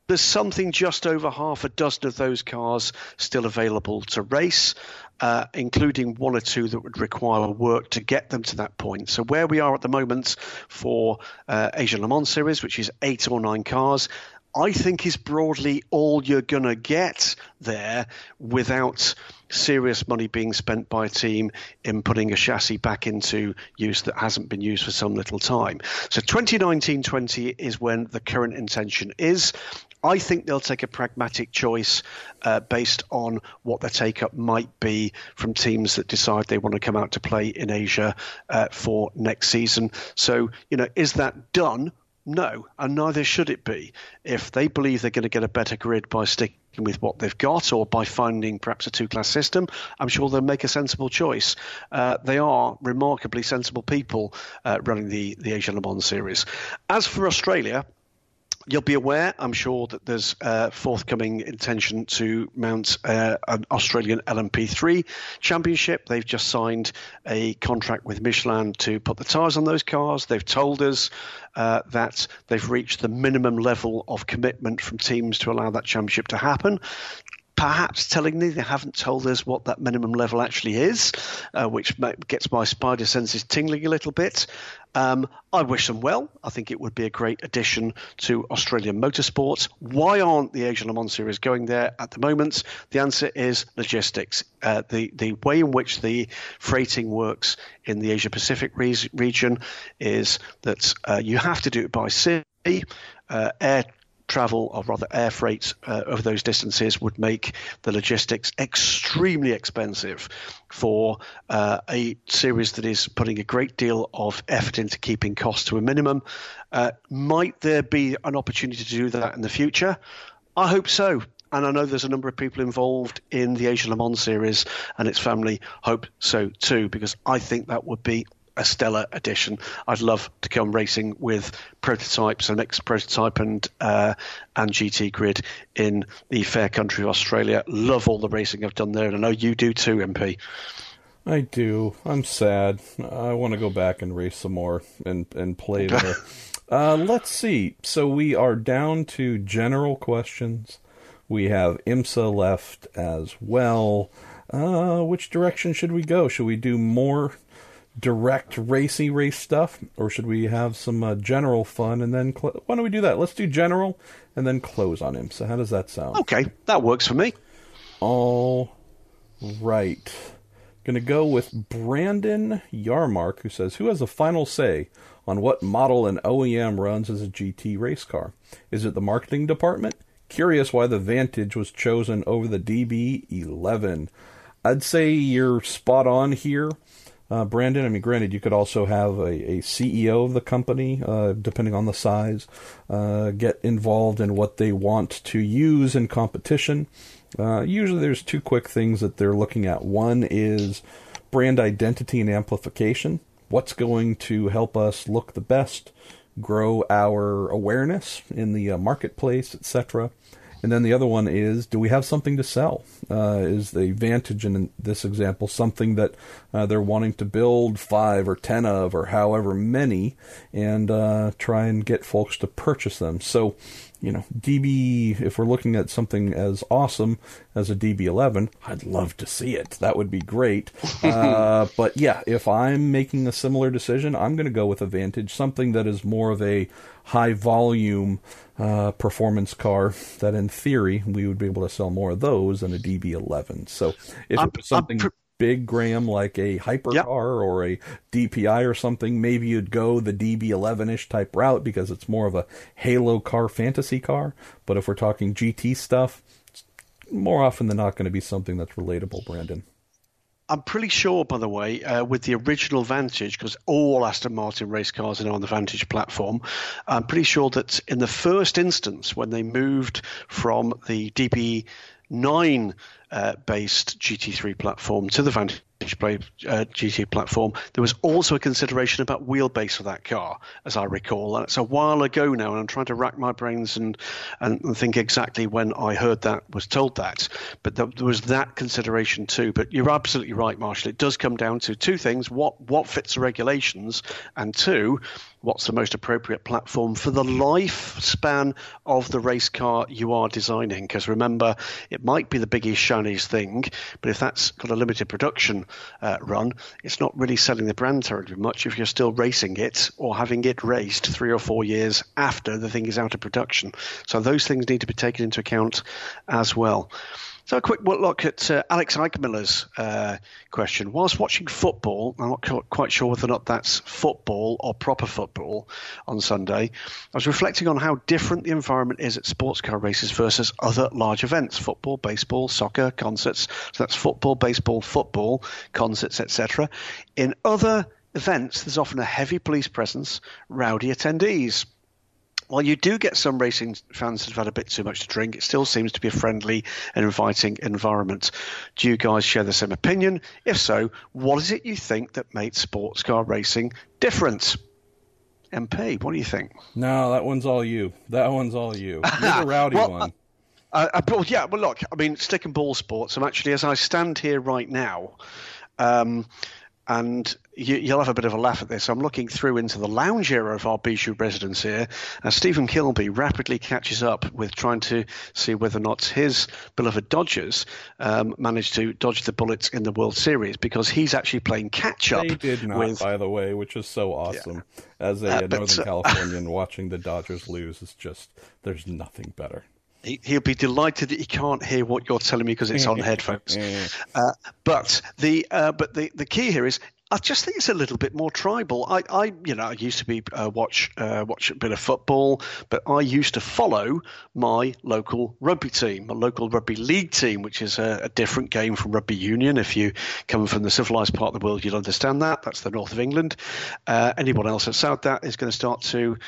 There's something just over half a dozen of those cars still available to race, including one or two that would require work to get them to that point. So where we are at the moment for Asia Le Mans Series, which is 8 or 9 cars, I think is broadly all you're going to get there without serious money being spent by a team in putting a chassis back into use that hasn't been used for some little time. So 2019-20 is when the current intention is. I think they'll take a pragmatic choice based on what their take-up might be from teams that decide they want to come out to play in Asia for next season. So, is that done? No, and neither should it be. If they believe they're going to get a better grid by sticking with what they've got or by finding perhaps a two-class system, I'm sure they'll make a sensible choice. They are remarkably sensible people running the Asia Le Mans Series. As for Australia, you'll be aware, I'm sure, that there's forthcoming intention to mount an Australian LMP3 championship. They've just signed a contract with Michelin to put the tyres on those cars. They've told us that they've reached the minimum level of commitment from teams to allow that championship to happen. Perhaps tellingly, they haven't told us what that minimum level actually is, which gets my spider senses tingling a little bit. I wish them well. I think it would be a great addition to Australian motorsport. Why aren't the Asia Le Mans Series going there at the moment? The answer is logistics. The way in which the freighting works in the Asia Pacific region is that you have to do it by sea. Air travel, or rather air freight over those distances, would make the logistics extremely expensive for a series that is putting a great deal of effort into keeping costs to a minimum. Might there be an opportunity to do that in the future? I hope so. And I know there's a number of people involved in the Asia Le Mans Series and its family hope so too, because I think that would be a stellar addition. I'd love to come racing with prototypes, an X prototype and GT grid in the fair country of Australia. Love all the racing I've done there, and I know you do too, MP. I do. I'm sad. I want to go back and race some more and play there. Let's see. So we are down to general questions. We have IMSA left as well. Which direction should we go? Should we do more direct race stuff, or should we have some general fun and then why don't we do that? Let's do general and then close on IMSA. How does that sound? Okay, that works for me. All right. Gonna go with Brandon Yarmark, who says, who has the final say on what model an OEM runs as a GT race car? Is it the marketing department? Curious why the Vantage was chosen over the DB11. I'd say you're spot on here, Brandon. I mean, granted, you could also have a CEO of the company, depending on the size, get involved in what they want to use in competition. Usually there's two quick things that they're looking at. One is brand identity and amplification. What's going to help us look the best, grow our awareness in the marketplace, etc. And then the other one is, do we have something to sell? Is the Vantage, in this example, something that they're wanting to build 5 or 10 of, or however many, and try and get folks to purchase them? So, DB, if we're looking at something as awesome as a DB11, I'd love to see it. That would be great. But yeah, if I'm making a similar decision, I'm going to go with a Vantage, something that is more of a high volume performance car that in theory we would be able to sell more of those than a DB11. So if it was something big, Graham, like a hypercar or a DPI or something, maybe you'd go the DB11-ish type route because it's more of a halo car, fantasy car. But if we're talking GT stuff, it's more often than not going to be something that's relatable, Brandon. I'm pretty sure, by the way, with the original Vantage, because all Aston Martin race cars are now on the Vantage platform, I'm pretty sure that in the first instance, when they moved from the DB9 based GT3 platform to the Vantage Blade GT platform, there was also a consideration about wheelbase for that car, as I recall. And it's a while ago now, and I'm trying to rack my brains and think exactly when I heard that, was told that. But there was that consideration too. But you're absolutely right, Marshall. It does come down to two things: what fits the regulations, and two, what's the most appropriate platform for the lifespan of the race car you are designing. Because remember, it might be the biggest, shiniest thing, but if that's got a limited production run, it's not really selling the brand terribly much if you're still racing it or having it raced 3 or 4 years after the thing is out of production. So those things need to be taken into account as well. So a quick look at Alex Eichmiller's question. Whilst watching football, I'm not quite sure whether or not that's football or proper football on Sunday, I was reflecting on how different the environment is at sports car races versus other large events: football, baseball, soccer, concerts. So that's football, baseball, football, concerts, etc. In other events, there's often a heavy police presence, rowdy attendees. While you do get some racing fans that have had a bit too much to drink, it still seems to be a friendly and inviting environment. Do you guys share the same opinion? If so, what is it you think that makes sports car racing different? MP, what do you think? No, that one's all you. That one's all you. You're the rowdy one. Yeah, well, look, I mean, stick and ball sports. I'm actually, as I stand here right now, and you'll have a bit of a laugh at this. I'm looking through into the lounge area of our Bijou residence here, and Stephen Kilby rapidly catches up with trying to see whether or not his beloved Dodgers managed to dodge the bullets in the World Series, because he's actually playing catch-up. They did not, by the way, which is so awesome. Yeah. As a Northern Californian, watching the Dodgers lose is just, there's nothing better. He'll be delighted that he can't hear what you're telling me because it's on headphones. But the key here is, I just think it's a little bit more tribal. I used to be watch a bit of football, but I used to follow my local rugby team, my local rugby league team, which is a different game from rugby union. If you come from the civilized part of the world, you'll understand that. That's the north of England. Anyone else outside that is going to start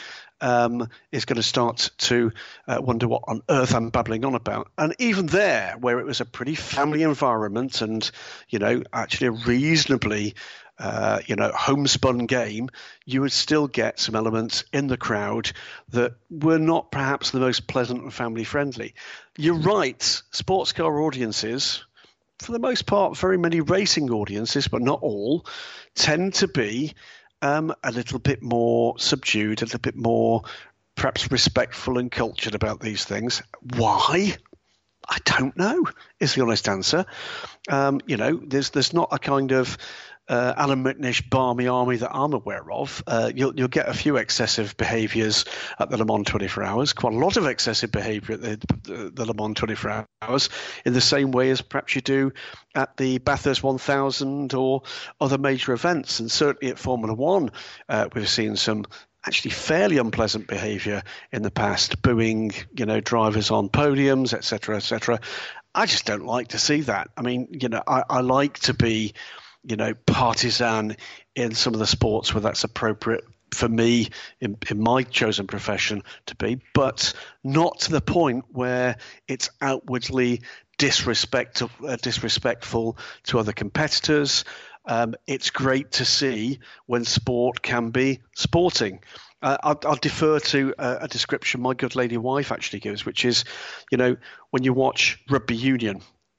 to wonder what on earth I'm babbling on about. And even there, where it was a pretty family environment and, actually a reasonably, homespun game, you would still get some elements in the crowd that were not perhaps the most pleasant and family friendly. You're right, sports car audiences, for the most part, very many racing audiences, but not all, tend to be a little bit more subdued, a little bit more perhaps respectful and cultured about these things. Why? I don't know, is the honest answer. There's not a kind of Alan McNish barmy army that I'm aware of. You'll get a few excessive behaviours at the Le Mans 24 Hours, quite a lot of excessive behaviour at the Le Mans 24 Hours, in the same way as perhaps you do at the Bathurst 1000 or other major events. And certainly at Formula One, we've seen some actually fairly unpleasant behaviour in the past, booing, drivers on podiums, etc., etc. I just don't like to see that. I mean, I like to be partisan in some of the sports where that's appropriate for me in my chosen profession to be, but not to the point where it's outwardly disrespectful to other competitors. It's great to see when sport can be sporting. I'll defer to a description my good lady wife actually gives, which is, when you watch rugby union,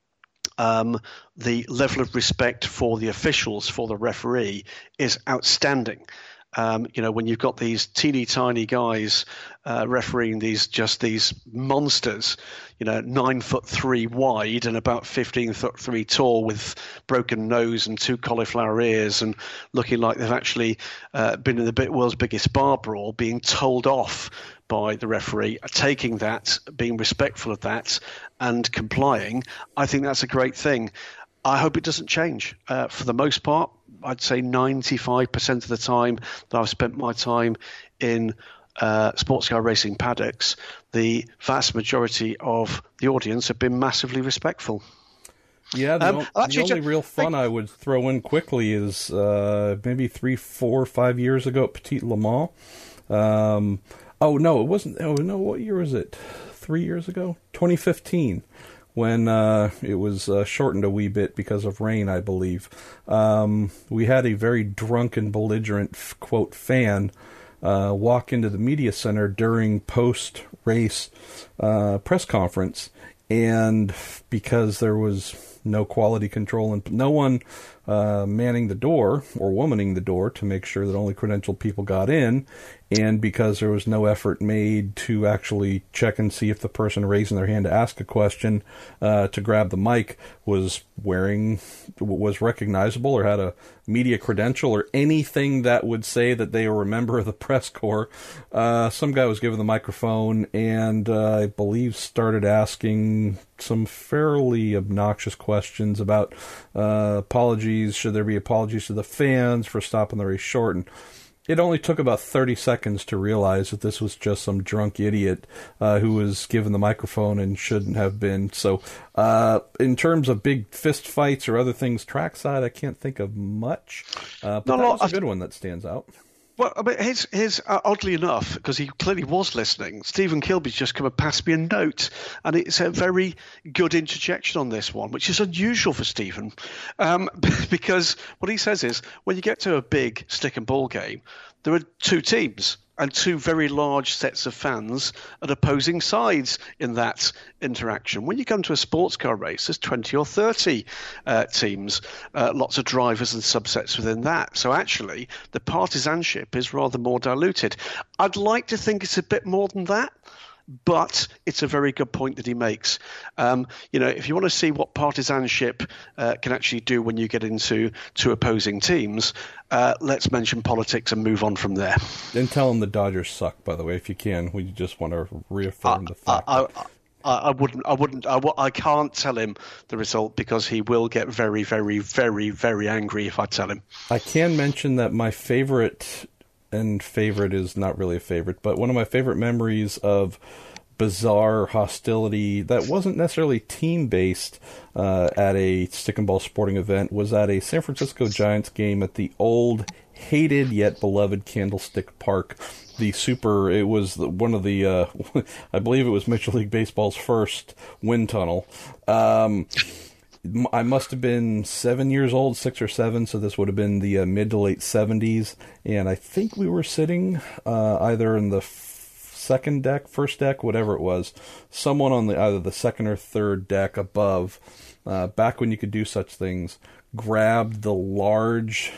the level of respect for the officials, for the referee, is outstanding. When you've got these teeny tiny guys refereeing these monsters, 9'3" wide and about 15'3" tall, with broken nose and 2 cauliflower ears, and looking like they've actually been in the world's biggest bar brawl, being told off by the referee, taking that, being respectful of that, and complying. I think that's a great thing. I hope it doesn't change. For the most part, I'd say 95% of the time that I've spent my time in sports car racing paddocks, the vast majority of the audience have been massively respectful. Yeah, the only real fun I would throw in quickly is maybe 3, 4, 5 years ago at Petit Le Mans. Oh, no, it wasn't. Oh, no, what year was it? 3 years ago? 2015. when it was shortened a wee bit because of rain, I believe. We had a very drunken, belligerent, quote, fan walk into the media center during post-race press conference, and because there was no quality control and no one manning the door or womaning the door to make sure that only credentialed people got in, and because there was no effort made to actually check and see if the person raising their hand to ask a question to grab the mic was recognizable or had a media credential or anything that would say that they were a member of the press corps. Some guy was given the microphone and I believe started asking some fairly obnoxious questions about apologies. Should there be apologies to the fans for stopping the race short? And it only took about 30 seconds to realize that this was just some drunk idiot who was given the microphone and shouldn't have been. So in terms of big fist fights or other things trackside, I can't think of much. But that was a good one that stands out. Well, I mean, his oddly enough, because he clearly was listening, Stephen Kilby's just come and passed me a note, and it's a very good interjection on this one, which is unusual for Stephen, because what he says is, when you get to a big stick and ball game, there are two teams and two very large sets of fans at opposing sides in that interaction. When you come to a sports car race, there's 20 or 30 teams, lots of drivers and subsets within that. So actually, the partisanship is rather more diluted. I'd like to think it's a bit more than that, but it's a very good point that he makes. If you want to see what partisanship can actually do when you get into two opposing teams, let's mention politics and move on from there. And tell him the Dodgers suck, by the way, if you can. We just want to reaffirm the fact. I can't tell him the result because he will get very, very, very, very angry if I tell him. I can mention that my favorite is not really a favorite, but one of my favorite memories of bizarre hostility that wasn't necessarily team-based at a stick and ball sporting event was at a San Francisco Giants game at the old, hated yet beloved Candlestick Park. It was one of the, I believe it was Major League Baseball's first wind tunnel. I must have been 7 years old, 6 or 7, so this would have been the mid to late 70s, and I think we were sitting either in the second deck, first deck, whatever it was, someone on either the second or third deck above, back when you could do such things, grabbed the large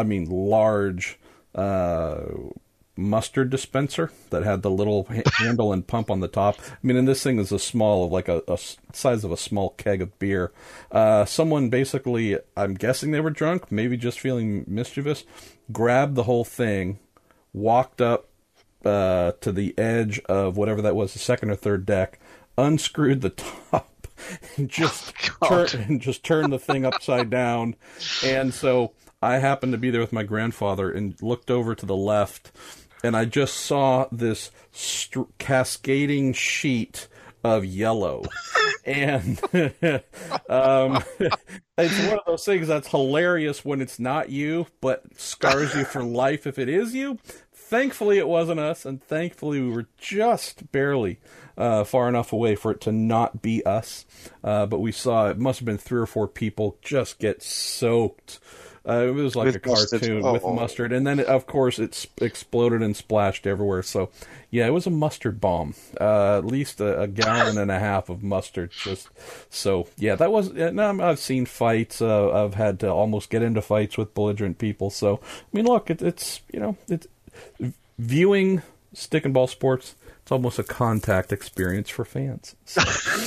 mustard dispenser that had the little handle and pump on the top. I mean, and this thing is like a size of a small keg of beer. Someone basically, I'm guessing they were drunk, maybe just feeling mischievous, grabbed the whole thing, walked up to the edge of whatever that was, the second or third deck, unscrewed the top, and just turned the thing upside down. And so I happened to be there with my grandfather and looked over to the left, and I just saw this cascading sheet of yellow. And it's one of those things that's hilarious when it's not you, but scars you for life if it is you. Thankfully, it wasn't us, and thankfully we were just barely far enough away for it to not be us. But we saw, it must have been 3 or 4 people just get soaked. It was like with a cartoon with mustard. And then, of course, it exploded and splashed everywhere. So, yeah, it was a mustard bomb. At least a gallon and a half of mustard. That was... I've seen fights. I've had to almost get into fights with belligerent people. So, I mean, look, it's viewing stick and ball sports, it's almost a contact experience for fans. So,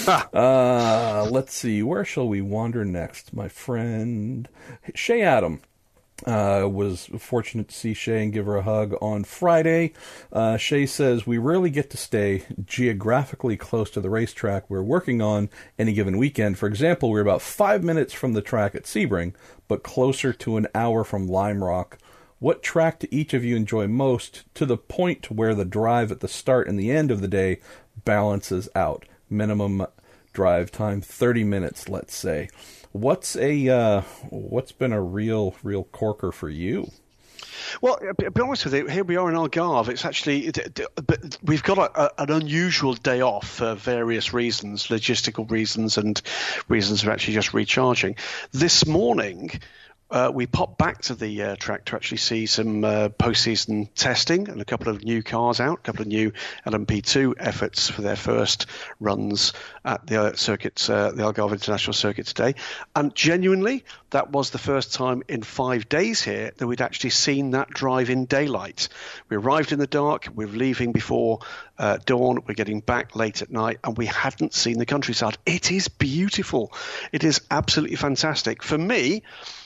let's see. Where shall we wander next, my friend? Shea Adam. Was fortunate to see Shea and give her a hug on Friday. Shea says, we rarely get to stay geographically close to the racetrack we're working on any given weekend. For example, we're about 5 minutes from the track at Sebring, but closer to an hour from Lime Rock. What track do each of you enjoy most, to the point where the drive at the start and the end of the day balances out? Minimum drive time, 30 minutes, let's say. What's been a real corker for you? Well, to be honest with you, here we are in Algarve. It's actually, but we've got an unusual day off for various reasons, logistical reasons and reasons for actually just recharging. This morning, we popped back to the track to actually see some post-season testing and a couple of new cars out, a couple of new LMP2 efforts for their first runs at the the Algarve International Circuit today. And genuinely, that was the first time in 5 days here that we'd actually seen that drive in daylight. We arrived in the dark, we were leaving before dawn, we're getting back late at night, and we hadn't seen the countryside. It is beautiful. It is absolutely fantastic. For me,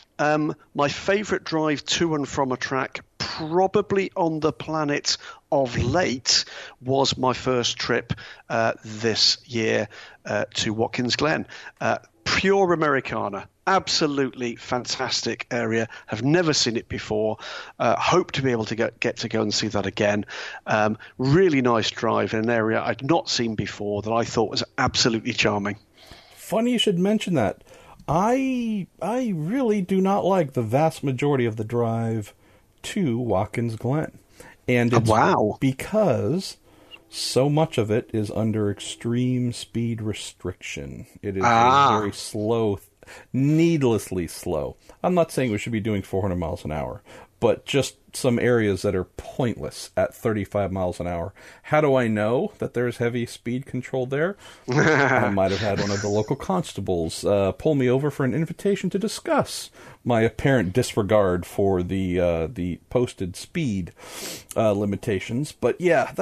my favourite drive to and from a track, probably on the planet of late, was my first trip this year to Watkins Glen. Pure Americana. Absolutely fantastic area. Have never seen it before. Hope to be able to get to go and see that again. Really nice drive in an area I'd not seen before that I thought was absolutely charming. Funny you should mention that. I really do not like the vast majority of the drive to Watkins Glen. And it's because so much of it is under extreme speed restriction. It is very slow, needlessly slow. I'm not saying we should be doing 400 miles an hour, but just some areas that are pointless at 35 miles an hour. How do I know that there's heavy speed control there? I might have had one of the local constables pull me over for an invitation to discuss my apparent disregard for the posted speed limitations. But yeah,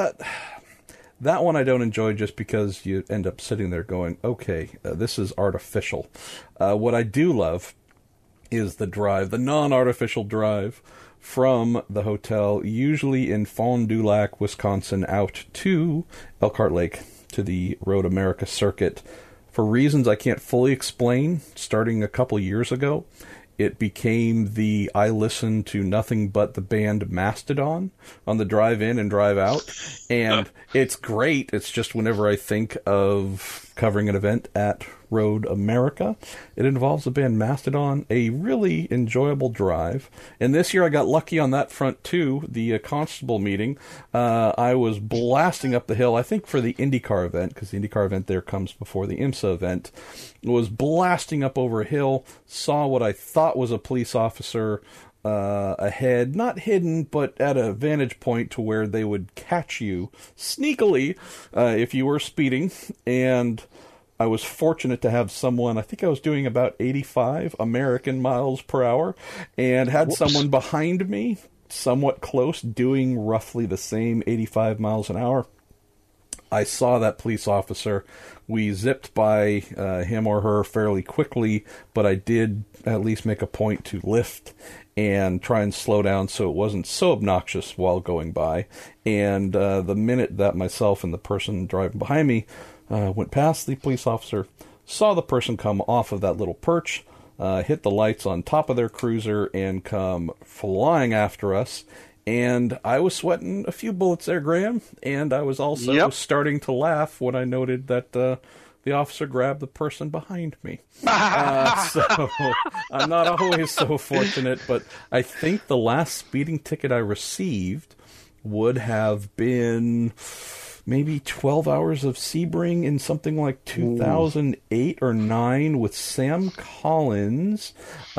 that one I don't enjoy just because you end up sitting there going, okay, this is artificial. What I do love is the drive, the non-artificial drive from the hotel, usually in Fond du Lac, Wisconsin, out to Elkhart Lake, to the Road America circuit. For reasons I can't fully explain, starting a couple years ago, it became I listened to nothing but the band Mastodon on the drive in and drive out. And it's great. It's just whenever I think of covering an event at Road America, it involves the band Mastodon, a really enjoyable drive. And this year I got lucky on that front too. The constable meeting, I was blasting up the hill, I think for the IndyCar event, because the IndyCar event there comes before the IMSA event. Was blasting up over a hill, saw what I thought was a police officer ahead, not hidden, but at a vantage point to where they would catch you sneakily if you were speeding. And I was fortunate to have someone, I think I was doing about 85 American miles per hour, and had someone behind me, somewhat close, doing roughly the same 85 miles an hour. I saw that police officer. We zipped by him or her fairly quickly, but I did at least make a point to lift and try and slow down so it wasn't so obnoxious while going by. And the minute that myself and the person driving behind me went past the police officer, saw the person come off of that little perch, hit the lights on top of their cruiser, and come flying after us. And I was sweating a few bullets there, Graham, and I was also starting to laugh when I noted that the officer grabbed the person behind me. So I'm not always so fortunate, but I think the last speeding ticket I received would have been maybe 12 hours of Sebring in something like 2008 or 9 with Sam Collins,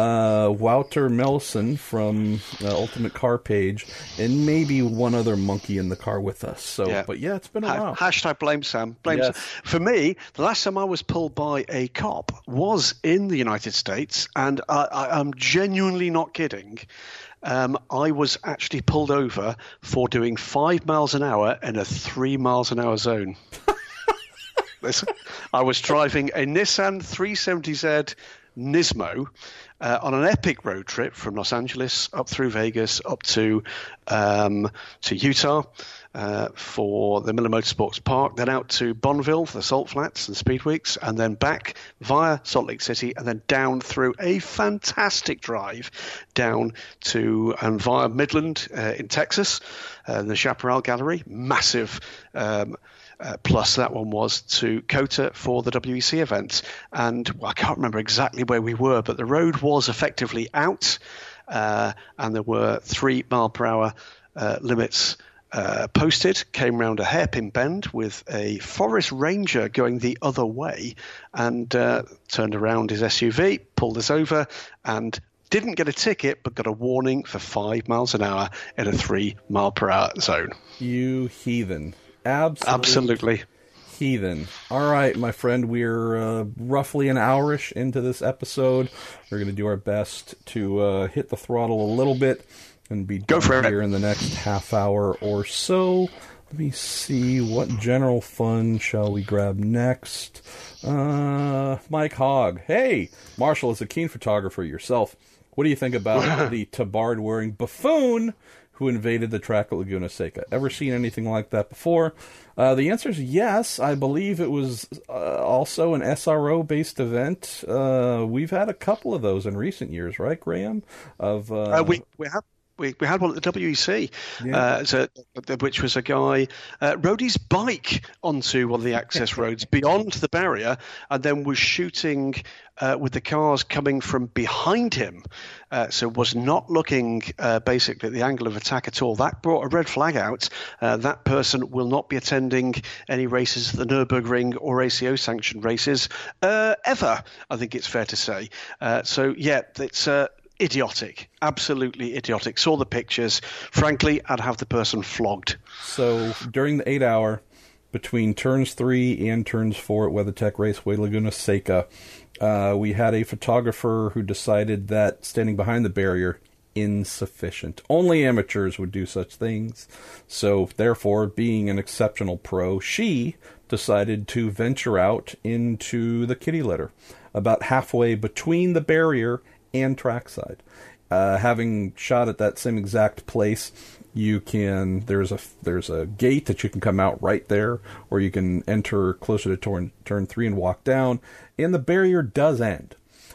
Wouter Melson from Ultimate Car Page, and maybe one other monkey in the car with us. So, But yeah, it's been a while. Hashtag blame Sam. Sam. For me, the last time I was pulled by a cop was in the United States, and I'm genuinely not kidding. I was actually pulled over for doing 5 miles an hour in a 3 miles an hour zone. Listen, I was driving a Nissan 370Z Nismo on an epic road trip from Los Angeles up through Vegas up to Utah for the Miller Motorsports Park, then out to Bonneville for the Salt Flats and Speed Weeks, and then back via Salt Lake City, and then down through a fantastic drive down to and via Midland in Texas, the Chaparral Gallery, massive. Plus that one was to COTA for the WEC event. And I can't remember exactly where we were, but the road was effectively out. and there were 3 mile per hour limits posted, came round a hairpin bend with a forest ranger going the other way, and turned around his SUV, pulled us over, and didn't get a ticket, but got a warning for 5 miles an hour in a 3 mile per hour zone. You heathen. Absolutely. Heathen. All right, my friend, we're roughly an hour-ish into this episode. We're going to do our best to hit the throttle a little bit and be done here in the next half hour or so. Let me see, what general fun shall we grab next? Mike Hogg. Hey, Marshall, as a keen photographer yourself, what do you think about the tabard-wearing buffoon who invaded the track at Laguna Seca? Ever seen anything like that before? The answer is yes. I believe it was also an SRO-based event. We've had a couple of those in recent years, right, Graham? We had one at the WEC, which was a guy rode his bike onto one of the access roads beyond the barrier, and then was shooting with the cars coming from behind him. So was not looking basically at the angle of attack at all. That brought a red flag out. That person will not be attending any races at the Nürburgring or ACO sanctioned races ever, I think it's fair to say. So yeah, it's idiotic, absolutely idiotic. Saw the pictures. Frankly, I'd have the person flogged. So during the 8 hour between turns 3 and turns 4 at WeatherTech Raceway Laguna Seca, we had a photographer who decided that standing behind the barrier, insufficient. Only amateurs would do such things. So therefore, being an exceptional pro, she decided to venture out into the kitty litter, about halfway between the barrier and trackside. Having shot at that same exact place, there's a gate that you can come out right there, or you can enter closer to turn 3 and walk down, and the barrier does end.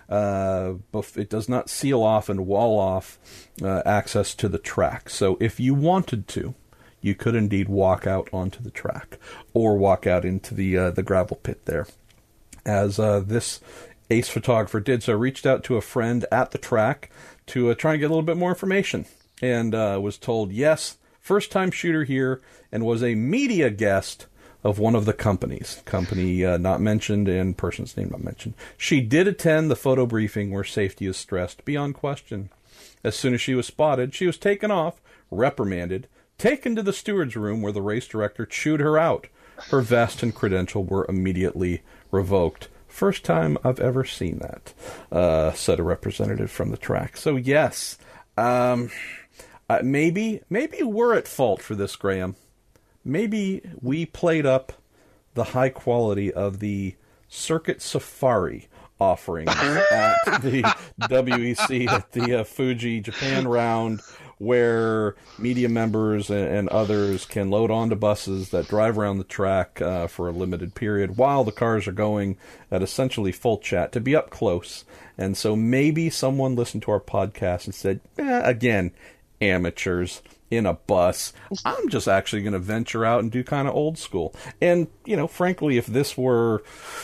It does not seal off and wall off access to the track. So if you wanted to, you could indeed walk out onto the track, or walk out into the gravel pit there. As this ace photographer did so, reached out to a friend at the track to try and get a little bit more information, and was told, yes, first-time shooter here, and was a media guest of one of the companies. Company not mentioned and person's name not mentioned. She did attend the photo briefing where safety is stressed beyond question. As soon as she was spotted, she was taken off, reprimanded, taken to the steward's room where the race director chewed her out. Her vest and credential were immediately revoked. First time I've ever seen that, said a representative from the track. So yes, maybe we're at fault for this, Graham. Maybe we played up the high quality of the Circuit Safari offering at the WEC at the Fuji Japan round, where media members and others can load onto buses that drive around the track for a limited period while the cars are going at essentially full chat to be up close. And so maybe someone listened to our podcast and said, again, amateurs in a bus. I'm just actually going to venture out and do kind of old school. And, frankly, if this were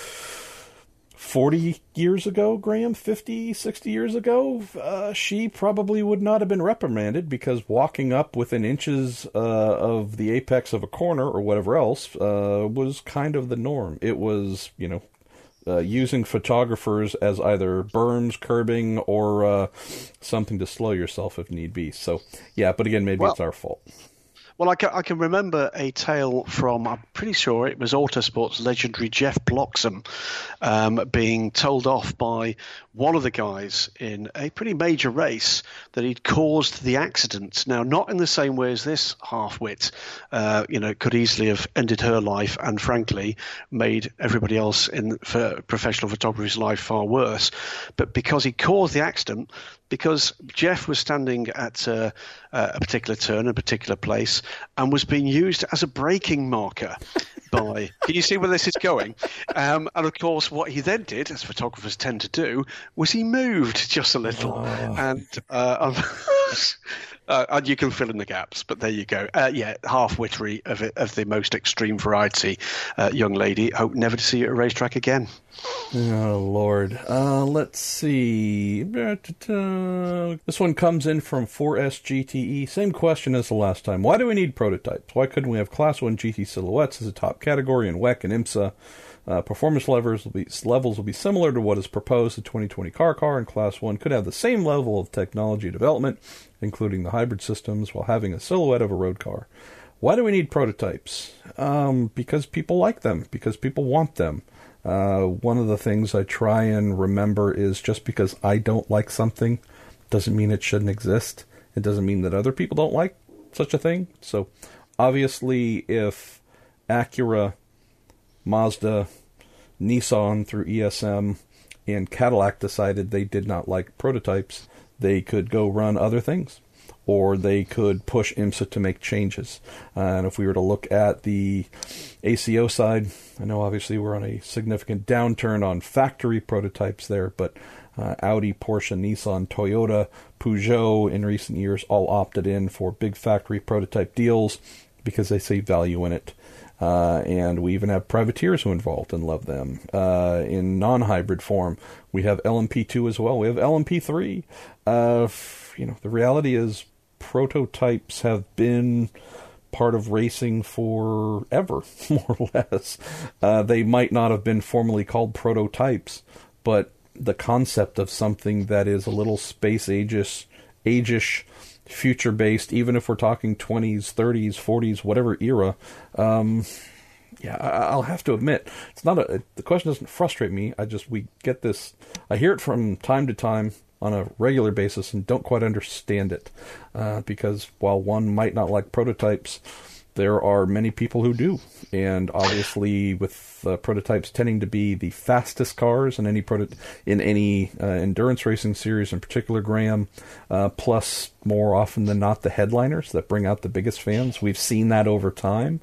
40 years ago, Graham, 50, 60 years ago, she probably would not have been reprimanded, because walking up within inches of the apex of a corner or whatever else was kind of the norm. It was, using photographers as either berms, curbing, or something to slow yourself if need be. So, yeah, but again, maybe it's our fault. Well, I can remember a tale from, I'm pretty sure it was Autosport's legendary Jeff Bloxham, being told off by one of the guys in a pretty major race that he'd caused the accident. Now, not in the same way as this half-wit, could easily have ended her life and, frankly, made everybody else in for professional photography's life far worse. But because he caused the accident, because Jeff was standing at a particular turn, a particular place, and was being used as a braking marker by... Can you see where this is going? And, of course, what he then did, as photographers tend to do, was he moved just a little. And And you can fill in the gaps, but there you go. Yeah, half wittery of the most extreme variety, young lady. Hope never to see you at a racetrack again. Oh, Lord. Let's see. This one comes in from 4SGTE. Same question as the last time. Why do we need prototypes? Why couldn't we have Class 1 GT silhouettes as a top category in WEC and IMSA? Performance levels will be similar to what is proposed. The 2020 car, and Class 1 could have the same level of technology development, including the hybrid systems, while having a silhouette of a road car. Why do we need prototypes? Because people like them, because people want them. One of the things I try and remember is just because I don't like something doesn't mean it shouldn't exist. It doesn't mean that other people don't like such a thing. So, obviously, if Acura, Mazda, Nissan through ESM, and Cadillac decided they did not like prototypes, they could go run other things. Or they could push IMSA to make changes. And if we were to look at the ACO side, I know obviously we're on a significant downturn on factory prototypes there, but Audi, Porsche, Nissan, Toyota, Peugeot in recent years all opted in for big factory prototype deals because they see value in it. And we even have privateers who are involved and love them. In non-hybrid form, we have LMP2 as well. We have LMP3. The reality is prototypes have been part of racing forever, more or less. They might not have been formally called prototypes, but the concept of something that is a little space age-ish, future-based, even if we're talking 20s, 30s, 40s, whatever era, I'll have to admit, it's not the question doesn't frustrate me. We get this, I hear it from time to time on a regular basis and don't quite understand it. Because while one might not like prototypes, there are many people who do. And obviously with prototypes tending to be the fastest cars in any endurance racing series, in particular, Graham, plus more often than not the headliners that bring out the biggest fans. We've seen that over time.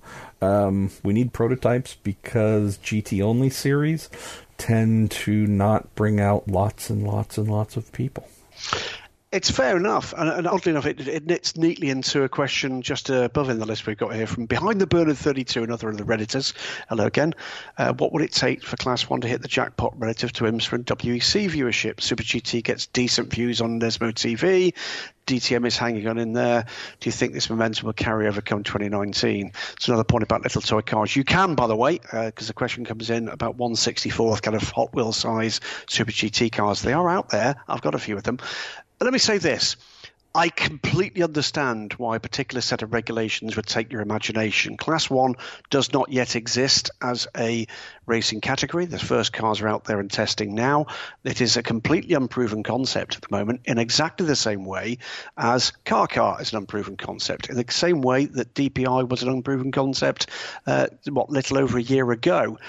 We need prototypes because GT-only series tend to not bring out lots and lots and lots of people. It's fair enough, and oddly enough, it knits neatly into a question just above in the list we've got here from Behind the Burner 32, another of the Redditors. Hello again. What would it take for Class 1 to hit the jackpot relative to IMSA and WEC viewership? Super GT gets decent views on Nesmo TV. DTM is hanging on in there. Do you think this momentum will carry over come 2019? It's another point about little toy cars. You can, by the way, because the question comes in about 1/64th kind of Hot Wheel size Super GT cars. They are out there. I've got a few of them. Let me say this. I completely understand why a particular set of regulations would take your imagination. Class 1 does not yet exist as a racing category. The first cars are out there in testing now. It is a completely unproven concept at the moment, in exactly the same way as car is an unproven concept, in the same way that DPI was an unproven concept, little over a year ago.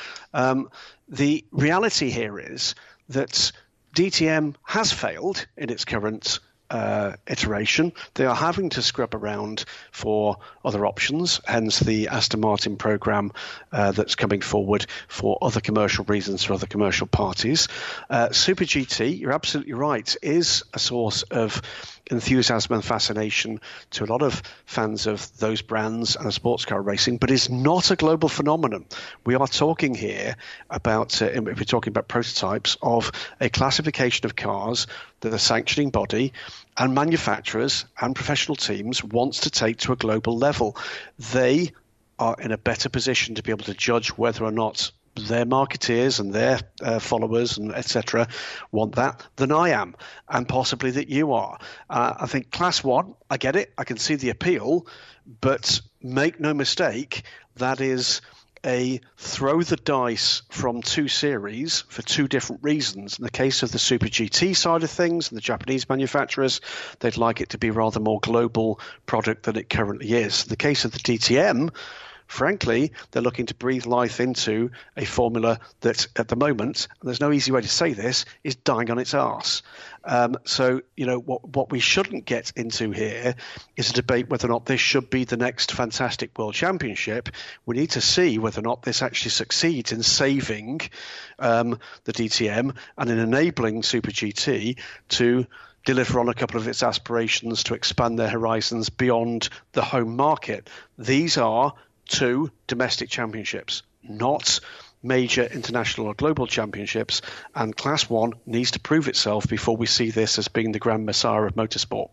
The reality here is that DTM has failed in its current iteration. They are having to scrub around for other options, hence the Aston Martin program that's coming forward for other commercial reasons for other commercial parties. Super GT, you're absolutely right, is a source of enthusiasm and fascination to a lot of fans of those brands and of sports car racing, but is not a global phenomenon. We are talking here about, if we're talking about prototypes, of a classification of cars that a sanctioning body and manufacturers and professional teams wants to take to a global level. They are in a better position to be able to judge whether or not their marketeers and their followers and etc. want that than I am, and possibly that you are. I think Class 1, I get it, I can see the appeal, but make no mistake, that is a throw the dice from two series for two different reasons. In the case of the Super GT side of things and the Japanese manufacturers, they'd like it to be rather more global product than it currently is. In the case of the DTM, frankly, they're looking to breathe life into a formula that at the moment, and there's no easy way to say this, is dying on its arse. So, what we shouldn't get into here is a debate whether or not this should be the next fantastic world championship. We need to see whether or not this actually succeeds in saving the DTM and in enabling Super GT to deliver on a couple of its aspirations to expand their horizons beyond the home market. These are 2 domestic championships, not major international or global championships, and Class 1 needs to prove itself before we see this as being the grand messiah of motorsport.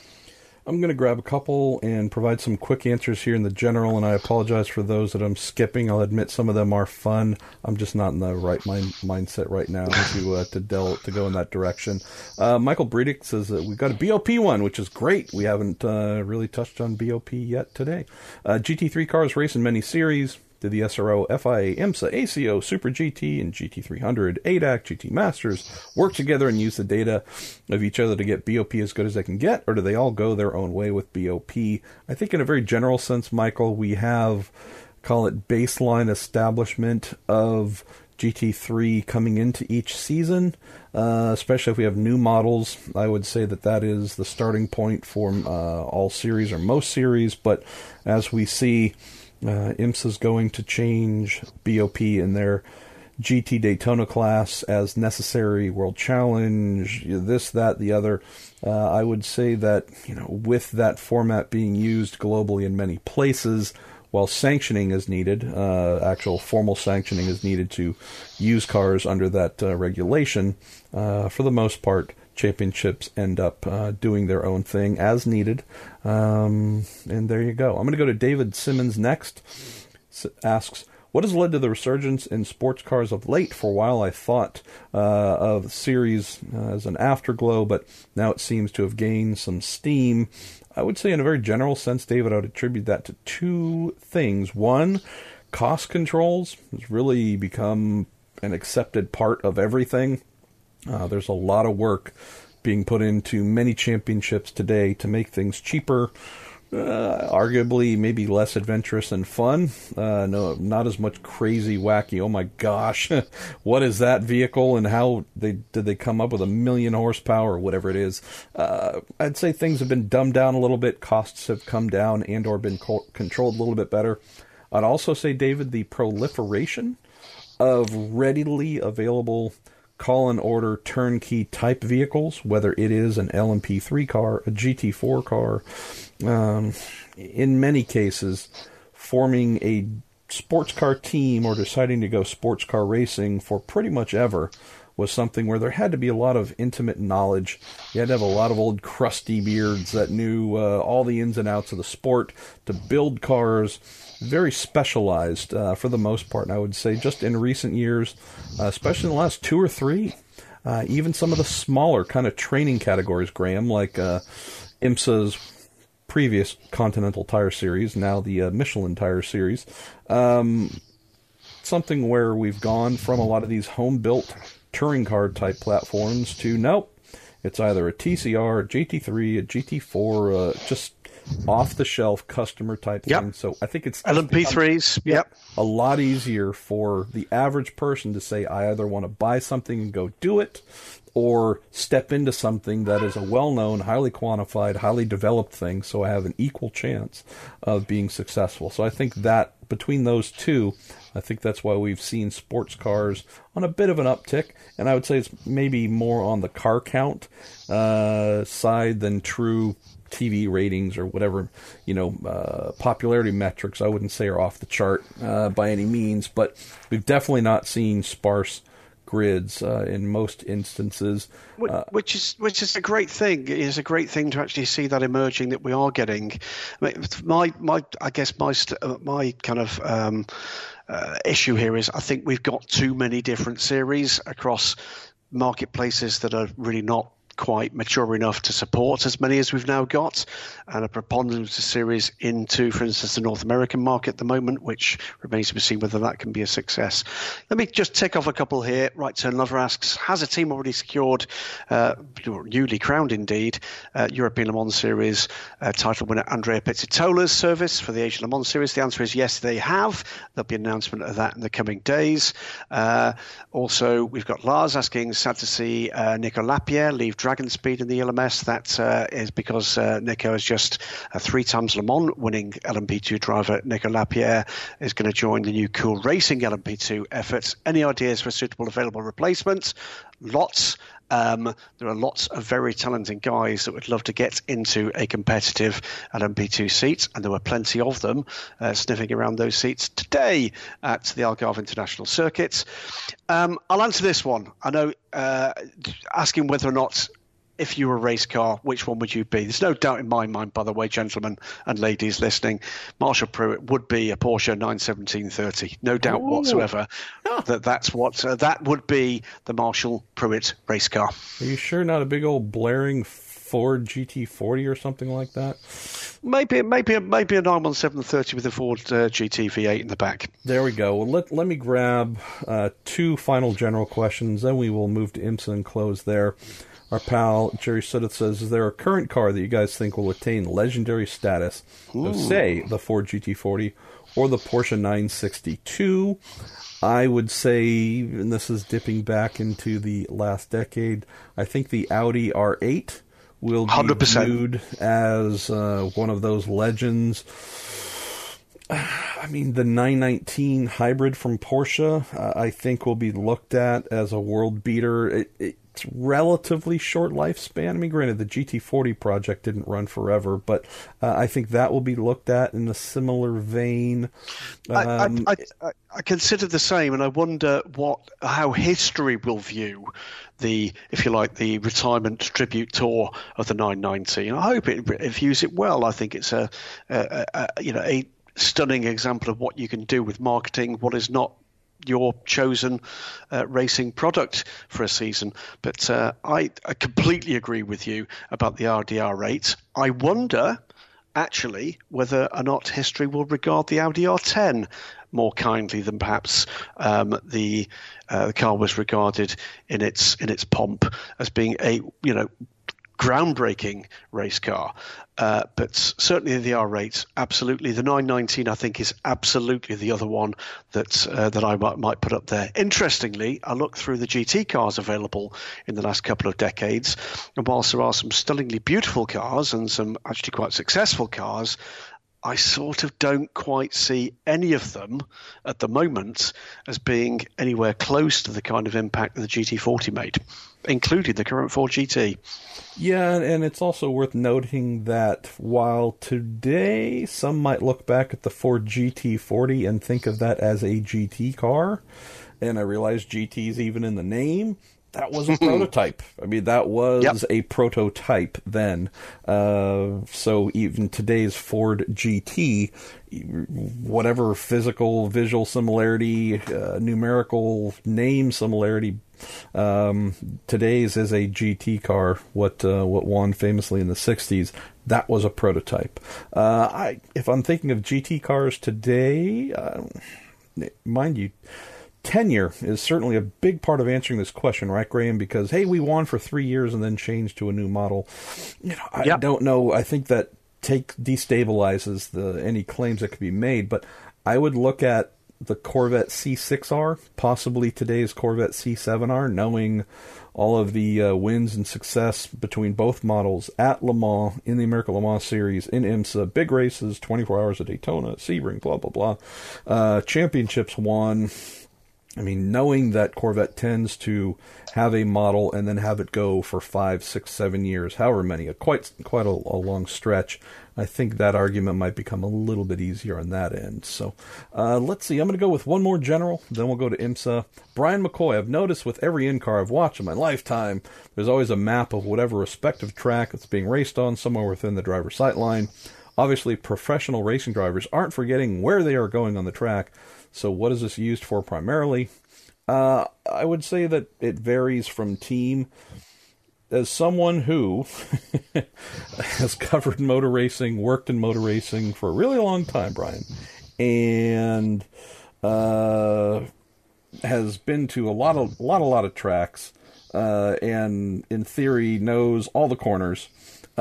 I'm going to grab a couple and provide some quick answers here in the general, and I apologize for those that I'm skipping. I'll admit some of them are fun. I'm just not in the right mindset right now to go in that direction. Michael Bredick says that we've got a BOP one, which is great. We haven't really touched on BOP yet today. GT3 cars race in many series. Did the SRO, FIA, IMSA, ACO, Super GT, and GT300, ADAC, GT Masters work together and use the data of each other to get BOP as good as they can get, or do they all go their own way with BOP? I think in a very general sense, Michael, we have, call it baseline establishment of GT3 coming into each season, especially if we have new models. I would say that is the starting point for all series or most series, but as we see, IMSA's going to change BOP in their GT Daytona class as necessary, World Challenge, this, that, the other. I would say that, with that format being used globally in many places, while sanctioning is needed, actual formal sanctioning is needed to use cars under that regulation, for the most part, championships end up doing their own thing as needed. And there you go. I'm going to go to David Simmons next. Asks, what has led to the resurgence in sports cars of late? For a while I thought of the series as an afterglow, but now it seems to have gained some steam. I would say in a very general sense, David, I would attribute that to 2 things. One, cost controls has really become an accepted part of everything. There's a lot of work being put into many championships today to make things cheaper, arguably maybe less adventurous and fun. No, not as much crazy, wacky, oh my gosh, what is that vehicle and how did they come up with 1 million horsepower or whatever it is. I'd say things have been dumbed down a little bit, costs have come down and or been controlled a little bit better. I'd also say, David, the proliferation of readily available call-and-order turnkey type vehicles, whether it is an LMP3 car, a GT4 car, in many cases, forming a sports car team or deciding to go sports car racing for pretty much ever was something where there had to be a lot of intimate knowledge. You had to have a lot of old crusty beards that knew all the ins and outs of the sport to build cars. Very specialized for the most part. And I would say just in recent years, especially in the last 2 or 3, even some of the smaller kind of training categories, Graham, like IMSA's previous Continental Tire Series, now the Michelin Tire Series, something where we've gone from a lot of these home-built touring car type platforms to, nope, it's either a TCR, a GT3, a GT4, just off-the-shelf customer type thing. So I think it's LMP3s. Yep. A lot easier for the average person to say, I either want to buy something and go do it, or step into something that is a well-known, highly quantified, highly developed thing, so I have an equal chance of being successful. So I think that between those 2, I think that's why we've seen sports cars on a bit of an uptick, and I would say it's maybe more on the car count side than true TV ratings or whatever, popularity metrics. I wouldn't say are off the chart by any means, but we've definitely not seen sparse grids in most instances, which is a great thing. It is a great thing to actually see that emerging, that we are getting. My kind of issue here is I think we've got too many different series across marketplaces that are really not quite mature enough to support as many as we've now got, and a preponderance of series into, for instance, the North American market at the moment, which remains to be seen whether that can be a success. Let me just tick off a couple here. Right Turn Lover asks, has a team already secured, newly crowned indeed, European Le Mans Series title winner Andrea Pizzitola's service for the Asian Le Mans Series? The answer is yes, they have. There'll be an announcement of that in the coming days. Also, we've got Lars asking, sad to see Nico Lapierre leave Dragon Speed in the LMS. That is because Nico is just 3 times Le Mans winning LMP2 driver. Nico Lapierre is going to join the new Cool Racing LMP2 efforts. Any ideas for suitable available replacements? Lots. There are lots of very talented guys that would love to get into a competitive LMP2 seat, and there were plenty of them sniffing around those seats today at the Algarve International Circuit. I'll answer this one. I know, asking whether or not, if you were a race car, which one would you be? There's no doubt in my mind, by the way, gentlemen and ladies listening, Marshall Pruett would be a Porsche 917-30. No doubt whatsoever that would be the Marshall Pruett race car. Are you sure not a big old blaring Ford GT40 or something like that? Maybe a 917-30 with a Ford GT V8 in the back. There we go. Well, let me grab two final general questions, then we will move to IMSA and close there. Our pal Jerry Sudduth says, is there a current car that you guys think will attain legendary status of, say, the Ford GT40 or the Porsche 962? I would say, and this is dipping back into the last decade, I think the Audi R8 will be 100%. viewed as one of those legends. I mean, the 919 hybrid from Porsche, I think will be looked at as a world beater. It's relatively short lifespan. I mean, granted, the GT40 project didn't run forever, but I think that will be looked at in a similar vein. I consider the same, and I wonder how history will view the, if you like, the retirement tribute tour of the 919. I hope it views it well. I think it's a stunning example of what you can do with marketing, what is not your chosen racing product for a season. But I completely agree with you about the RDR8. I wonder, actually, whether or not history will regard the Audi R10 more kindly than perhaps the car was regarded in its pomp as being a groundbreaking race car. But certainly the R8, absolutely. The 919, I think, is absolutely the other one that I might put up there. Interestingly, I looked through the GT cars available in the last couple of decades, and whilst there are some stunningly beautiful cars and some actually quite successful cars, I sort of don't quite see any of them at the moment as being anywhere close to the kind of impact that the GT40 made, including the current Ford GT. Yeah, and it's also worth noting that while today some might look back at the Ford GT40 and think of that as a GT car, and I realize GT is even in the name, that was a prototype. I mean, that was a prototype then. So even today's Ford GT, whatever physical, visual similarity, numerical name similarity, today's is a GT car. What won famously in the 60s, that was a prototype. If I'm thinking of GT cars today, mind you, tenure is certainly a big part of answering this question, right, Graham? Because, hey, we won for 3 years and then changed to a new model. I don't know. I think that destabilizes any claims that could be made. But I would look at the Corvette C6R, possibly today's Corvette C7R, knowing all of the wins and success between both models at Le Mans, in the American Le Mans Series, in IMSA, big races, 24 Hours of Daytona, Sebring, blah, blah, blah. Championships won. I mean, knowing that Corvette tends to have a model and then have it go for 5, 6, 7 years, however many, quite a long stretch, I think that argument might become a little bit easier on that end. So let's see. I'm going to go with one more general, then we'll go to IMSA. Brian McCoy, I've noticed with every in-car I've watched in my lifetime, there's always a map of whatever respective track that's being raced on somewhere within the driver's sight line. Obviously, professional racing drivers aren't forgetting where they are going on the track. So what is this used for primarily? I would say that it varies from team. As someone who has covered motor racing, worked in motor racing for a really long time, Brian, and has been to a lot of tracks, and in theory knows all the corners.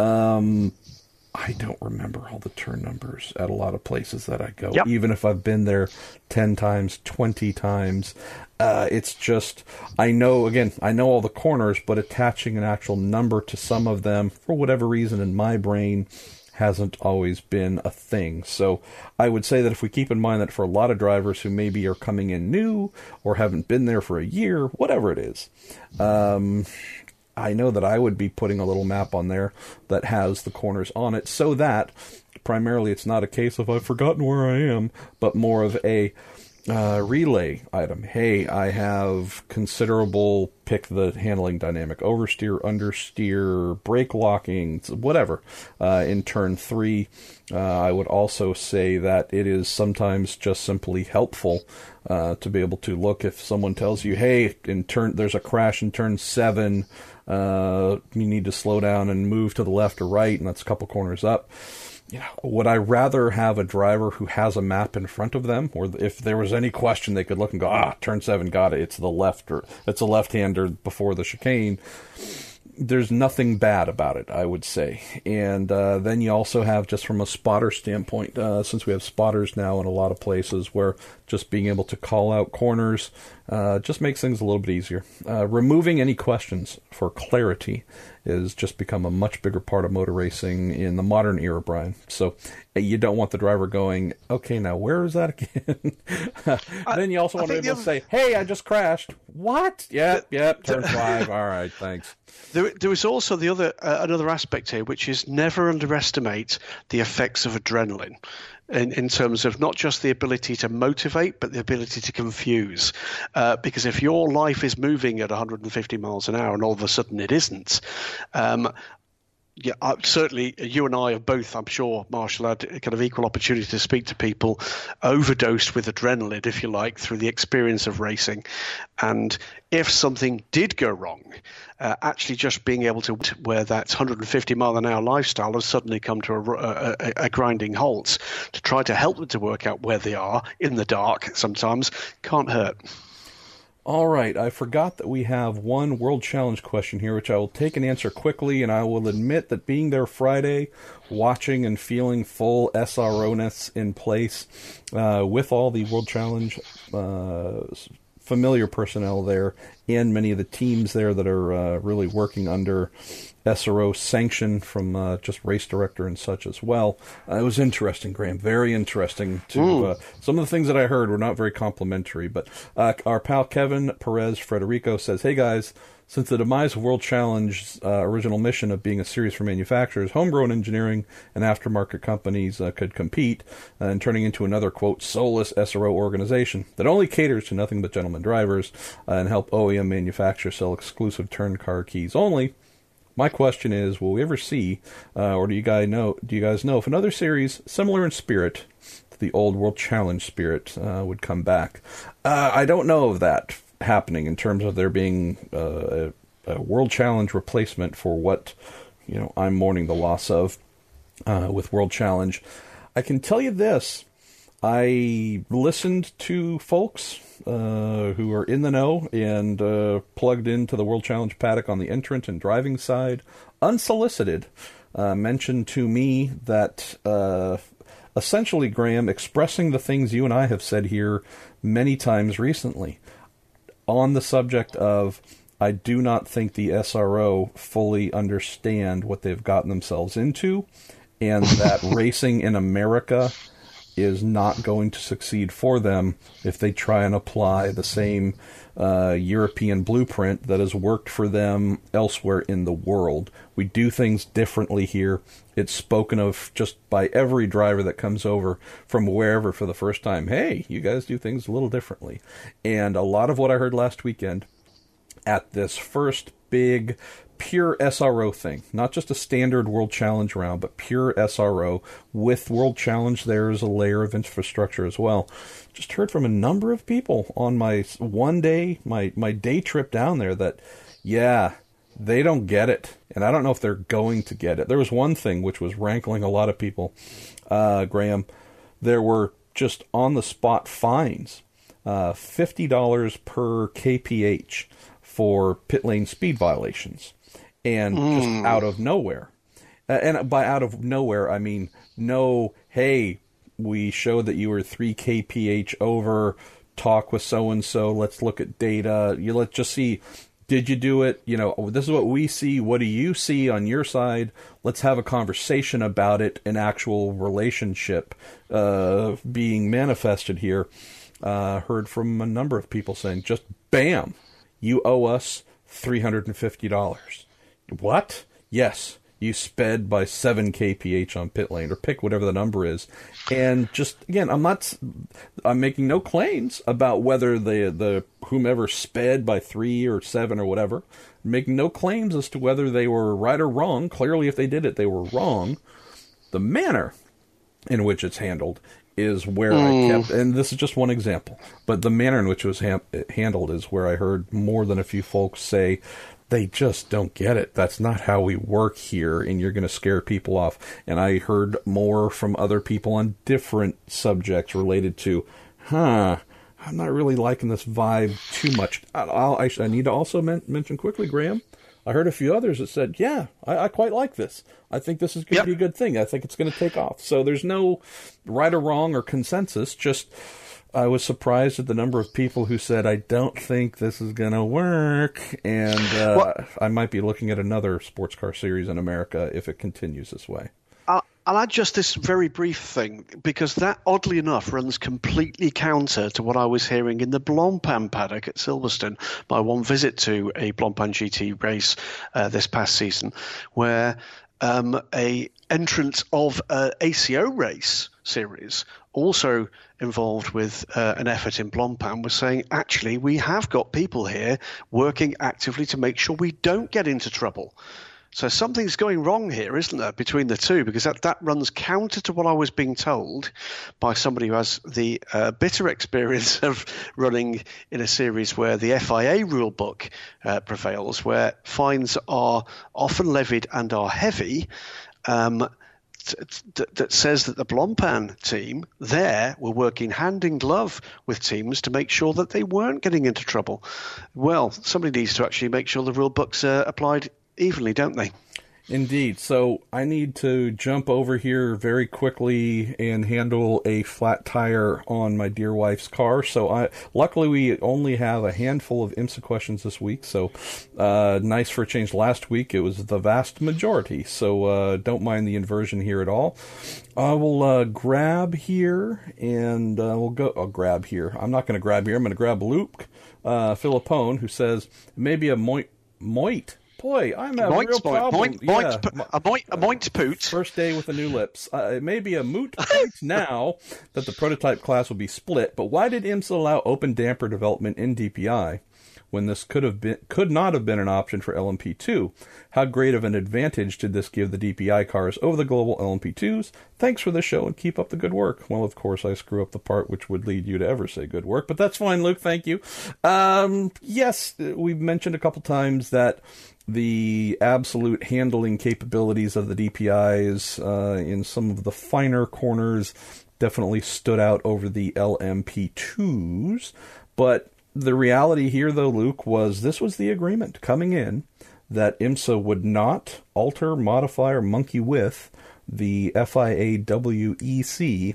I don't remember all the turn numbers at a lot of places that I go, even if I've been there 10 times, 20 times. It's just, I know all the corners, but attaching an actual number to some of them, for whatever reason in my brain, hasn't always been a thing. So I would say that if we keep in mind that for a lot of drivers who maybe are coming in new or haven't been there for a year, whatever it is, I know that I would be putting a little map on there that has the corners on it, so that primarily it's not a case of I've forgotten where I am, but more of a relay item. Hey, I have considerable, pick the handling dynamic, oversteer, understeer, brake locking, whatever. In turn 3, I would also say that it is sometimes just simply helpful to be able to look if someone tells you, hey, there's a crash in turn 7, you need to slow down and move to the left or right, and that's a couple corners up. Would I rather have a driver who has a map in front of them, or if there was any question, they could look and go, turn 7, got it, it's the left, or it's a left-hander before the chicane. There's nothing bad about it, I would say. And then you also have, just from a spotter standpoint, since we have spotters now in a lot of places, where just being able to call out corners just makes things a little bit easier. Removing any questions for clarity has just become a much bigger part of motor racing in the modern era, Brian. So you don't want the driver going, okay, now where is that again? Then you also want to be able to say, hey, I just crashed. What? Yep, turn 5. All right, thanks. There is also the other another aspect here, which is never underestimate the effects of adrenaline. In terms of not just the ability to motivate, but the ability to confuse. Because if your life is moving at 150 miles an hour and all of a sudden it isn't, certainly you and I have both, I'm sure, Marshall, had kind of equal opportunity to speak to people overdosed with adrenaline, if you like, through the experience of racing. And if something did go wrong, actually just being able to, where that 150 mile an hour lifestyle has suddenly come to a grinding halt, to try to help them to work out where they are in the dark sometimes, can't hurt. All right, I forgot that we have one World Challenge question here, which I will take and answer quickly, and I will admit that being there Friday, watching and feeling full SRO-ness in place with all the World Challenge familiar personnel there and many of the teams there that are really working under SRO sanction from just race director and such as well. It was interesting, Graham. Very interesting. Some of the things that I heard were not very complimentary, but our pal Kevin Perez Frederico says, hey guys, since the demise of World Challenge's original mission of being a series for manufacturers, homegrown engineering and aftermarket companies could compete and turning into another, quote, soulless SRO organization that only caters to nothing but gentlemen drivers and help OEM manufacturers sell exclusive turn car keys only. My question is, will we ever see, or do you guys know if another series similar in spirit to the old World Challenge spirit would come back? I don't know of that happening in terms of there being a World Challenge replacement for what I'm mourning the loss of with World Challenge. I can tell you this. I listened to folks who are in the know and plugged into the World Challenge paddock on the entrant and driving side, unsolicited, mentioned to me that essentially, Graham, expressing the things you and I have said here many times recently on the subject of, I do not think the SRO fully understand what they've gotten themselves into, and that racing in America is not going to succeed for them if they try and apply the same European blueprint that has worked for them elsewhere in the world. We do things differently here. It's spoken of just by every driver that comes over from wherever for the first time. Hey, you guys do things a little differently. And a lot of what I heard last weekend at this first big pure SRO thing, not just a standard World Challenge round, but pure SRO. With World Challenge, there's a layer of infrastructure as well. Just heard from a number of people on my my day trip down there that, yeah, they don't get it. And I don't know if they're going to get it. There was one thing which was rankling a lot of people, Graham. There were just on-the-spot fines, $50 per kph for pit lane speed violations. And just out of nowhere. And by out of nowhere, I mean, no, hey, we showed that you were 3 kph over, talk with so-and-so, let's look at data, let's just see, did you do it? This is what we see, what do you see on your side? Let's have a conversation about it, an actual relationship being manifested here. Heard from a number of people saying, just bam, you owe us $350. what? Yes, you sped by 7 kph on pit lane, or pick whatever the number is. And just, again, I'm making no claims about whether the whomever sped by 3 or 7 or whatever. I'm making no claims as to whether they were right or wrong. Clearly, if they did it, they were wrong. The manner in which it's handled is where I kept, and this is just one example, but the manner in which it was handled is where I heard more than a few folks say, they just don't get it. That's not how we work here, and you're going to scare people off. And I heard more from other people on different subjects related to, I'm not really liking this vibe too much. I need to also mention quickly, Graham, I heard a few others that said, yeah, I quite like this. I think this is going to be a good thing. I think it's going to take off. So there's no right or wrong or consensus, just I was surprised at the number of people who said, I don't think this is going to work, and I might be looking at another sports car series in America if it continues this way. I'll add just this very brief thing, because that, oddly enough, runs completely counter to what I was hearing in the Blancpain paddock at Silverstone, my one visit to a Blancpain GT race this past season, where a entrant of an ACO race series, also involved with an effort in Blancpain, was saying, actually, we have got people here working actively to make sure we don't get into trouble. So something's going wrong here, isn't there, between the two? Because that runs counter to what I was being told by somebody who has the bitter experience of running in a series where the FIA rulebook prevails, where fines are often levied and are heavy, that says that the Blancpain team there were working hand in glove with teams to make sure that they weren't getting into trouble. Well, somebody needs to actually make sure the rulebooks are applied evenly, don't they? Indeed. So I need to jump over here very quickly and handle a flat tire on my dear wife's car. So luckily we only have a handful of IMSA questions this week. So nice for a change. Last week it was the vast majority. So don't mind the inversion here at all. I will grab here and we'll go. I'll grab here. I'm not going to grab here. I'm going to grab Luke Philippone, who says maybe a moit. Boy, I'm having a real problem. A moint poot. First day with the new lips. It may be a moot point now that the prototype class will be split, but why did IMSA allow open damper development in DPI when this could not have been an option for LMP2? How great of an advantage did this give the DPI cars over the global LMP2s? Thanks for the show and keep up the good work. Well, of course, I screw up the part which would lead you to ever say good work, but that's fine, Luke. Thank you. Yes, we've mentioned a couple times that the absolute handling capabilities of the DPIs in some of the finer corners definitely stood out over the LMP2s. But the reality here, though, Luke, was this was the agreement coming in that IMSA would not alter, modify, or monkey with the FIA WEC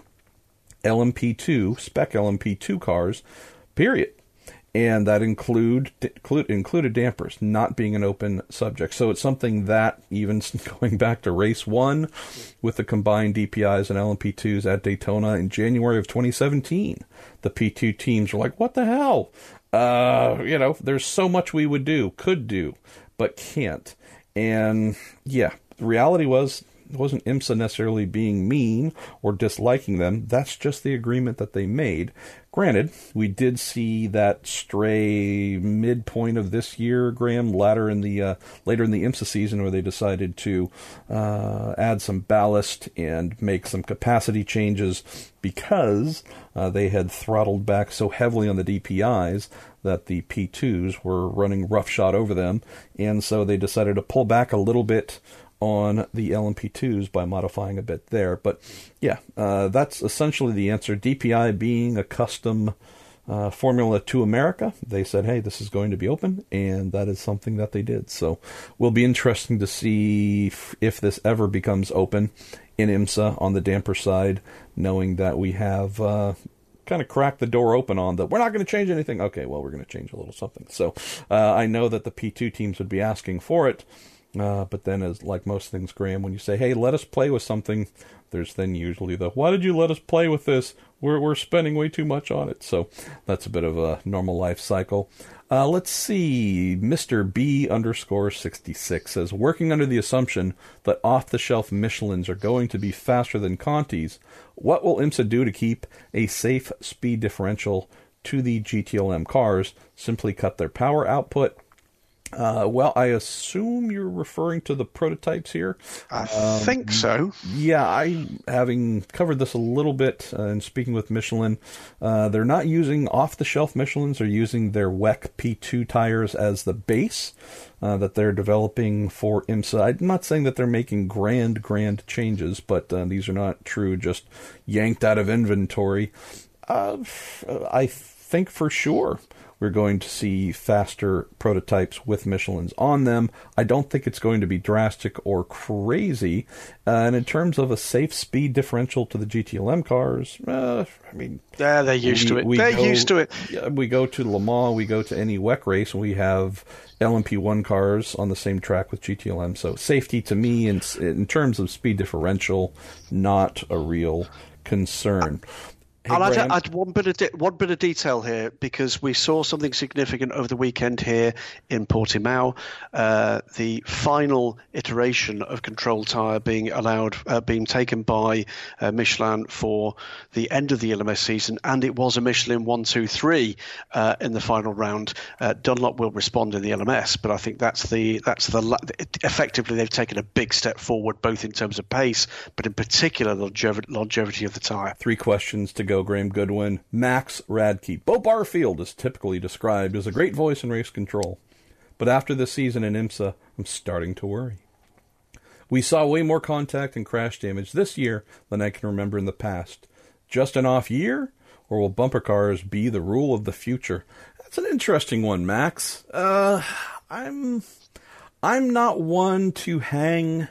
LMP2, spec LMP2 cars, period. And that included dampers not being an open subject. So it's something that, even going back to race 1 with the combined DPIs and LMP2s at Daytona in January of 2017, the P2 teams were like, what the hell? There's so much we could do, but can't. And yeah, the reality was, it wasn't IMSA necessarily being mean or disliking them. That's just the agreement that they made. Granted, we did see that stray midpoint of this year, Graham, later in the IMSA season, where they decided to add some ballast and make some capacity changes because they had throttled back so heavily on the DPIs that the P2s were running roughshod over them, and so they decided to pull back a little bit on the LMP2s by modifying a bit there. But yeah, that's essentially the answer. DPI being a custom formula to America, they said, hey, this is going to be open, and that is something that they did. So will be interesting to see if this ever becomes open in IMSA on the damper side, knowing that we have kind of cracked the door open on that we're not going to change anything. Okay, well, we're going to change a little something. So I know that the P2 teams would be asking for it. But then, as like most things, Graham, when you say, hey, let us play with something, there's then usually the, why did you let us play with this? We're spending way too much on it. So that's a bit of a normal life cycle. Let's see. Mr. B _ 66 says, working under the assumption that off-the-shelf Michelins are going to be faster than Contis, what will IMSA do to keep a safe speed differential to the GTLM cars? Simply cut their power output? Well, I assume you're referring to the prototypes here. I think so. Yeah, having covered this a little bit and speaking with Michelin, they're not using off-the-shelf Michelins. They're using their WEC P2 tires as the base that they're developing for IMSA. I'm not saying that they're making grand changes, but these are not true, just yanked out of inventory. I think for sure we're going to see faster prototypes with Michelins on them. I don't think it's going to be drastic or crazy. And in terms of a safe speed differential to the GTLM cars, I mean... Yeah, they're used to it. Used to it. We go to Le Mans, we go to any WEC race, and we have LMP1 cars on the same track with GTLM. So safety to me, in terms of speed differential, not a real concern. Hey, I'll add one bit of detail here, because we saw something significant over the weekend here in Portimao. The final iteration of Control Tyre being taken by Michelin for the end of the LMS season, and it was a Michelin 1, 2, 3 in the final round. Dunlop will respond in the LMS, but I think effectively they've taken a big step forward, both in terms of pace, but in particular longevity of the tyre. 3 questions to go. Graham Goodwin. Max Radke. Bo Barfield is typically described as a great voice in race control, but after this season in IMSA, I'm starting to worry. We saw way more contact and crash damage this year than I can remember in the past. Just an off year, or will bumper cars be the rule of the future? That's an interesting one, Max. I'm not one to hang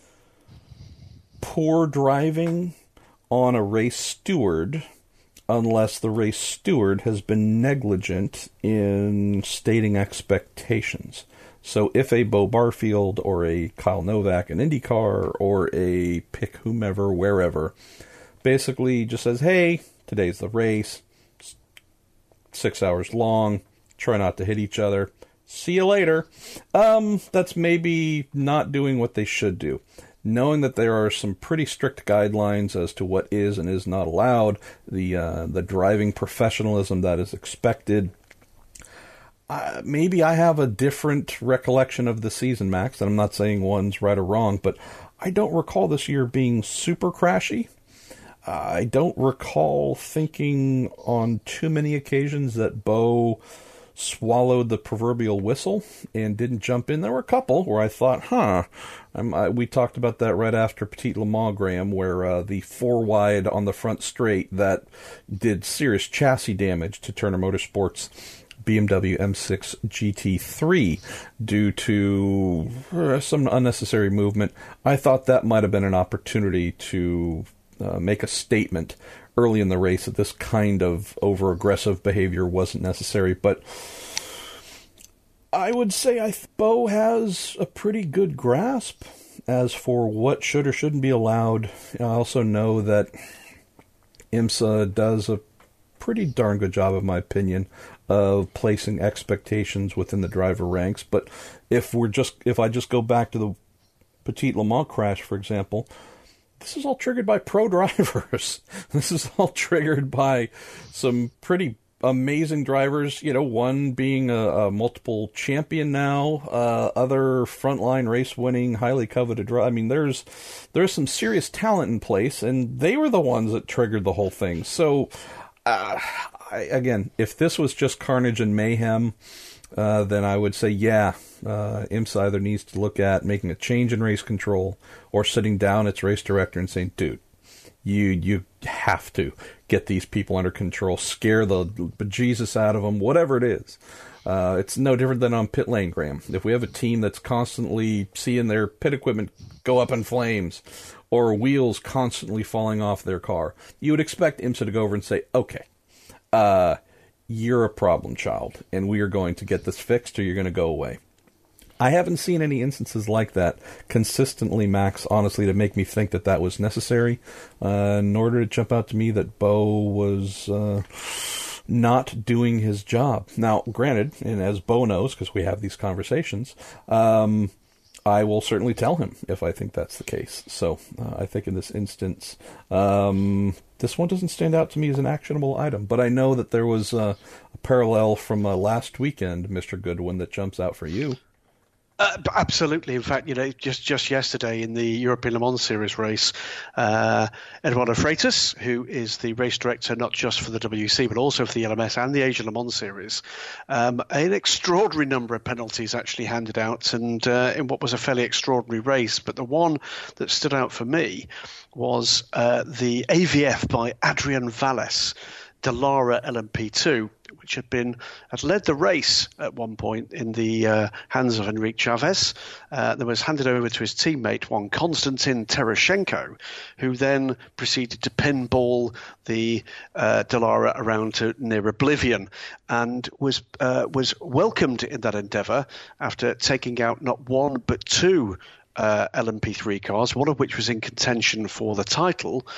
poor driving on a race steward unless the race steward has been negligent in stating expectations. So if a Bo Barfield or a Kyle Novak in IndyCar or a pick whomever, wherever, basically just says, hey, today's the race, it's 6 hours long, try not to hit each other, see you later, that's maybe not doing what they should do. Knowing that there are some pretty strict guidelines as to what is and is not allowed, the driving professionalism that is expected, maybe I have a different recollection of the season, Max, and I'm not saying one's right or wrong, but I don't recall this year being super crashy. I don't recall thinking on too many occasions that Bo swallowed the proverbial whistle and didn't jump in. There were a couple where I thought, we talked about that right after Petit Le Mans, Graham, where the 4-wide on the front straight that did serious chassis damage to Turner Motorsports BMW M6 GT3 due to some unnecessary movement. I thought that might have been an opportunity to make a statement early in the race that this kind of over-aggressive behavior wasn't necessary. But I would say Bo has a pretty good grasp as for what should or shouldn't be allowed. I also know that IMSA does a pretty darn good job, in my opinion, of placing expectations within the driver ranks. But if I just go back to the Petit Le Mans crash, for example, this is all triggered by pro drivers. This is all triggered by some pretty amazing drivers, one being a multiple champion now, other frontline race winning, highly coveted driver. I mean, there's some serious talent in place, and they were the ones that triggered the whole thing. So, again, if this was just carnage and mayhem, then I would say, IMSA either needs to look at making a change in race control or sitting down its race director and saying, dude, you have to get these people under control, scare the bejesus out of them, whatever it is. It's no different than on pit lane, Graham. If we have a team that's constantly seeing their pit equipment go up in flames or wheels constantly falling off their car, you would expect IMSA to go over and say, okay, you're a problem child, and we are going to get this fixed or you're going to go away. I haven't seen any instances like that consistently, Max, honestly, to make me think that that was necessary. Nor did it jump out to me that Bo was not doing his job. Now, granted, and as Bo knows, because we have these conversations, I will certainly tell him if I think that's the case. So I think in this instance, this one doesn't stand out to me as an actionable item. But I know that there was a parallel from last weekend, Mr. Goodwin, that jumps out for you. Absolutely. In fact, just yesterday in the European Le Mans Series race, Eduardo Freitas, who is the race director not just for the WC but also for the LMS and the Asia Le Mans Series, an extraordinary number of penalties actually handed out, and in what was a fairly extraordinary race. But the one that stood out for me was the AVF by Adrian Valles, Dallara LMP2, which had led the race at one point in the hands of Enrique Chavez. That was handed over to his teammate, one Konstantin Terashenko, who then proceeded to pinball the Dallara around to near oblivion, and was welcomed in that endeavour after taking out not one but two LMP3 cars, one of which was in contention for the title.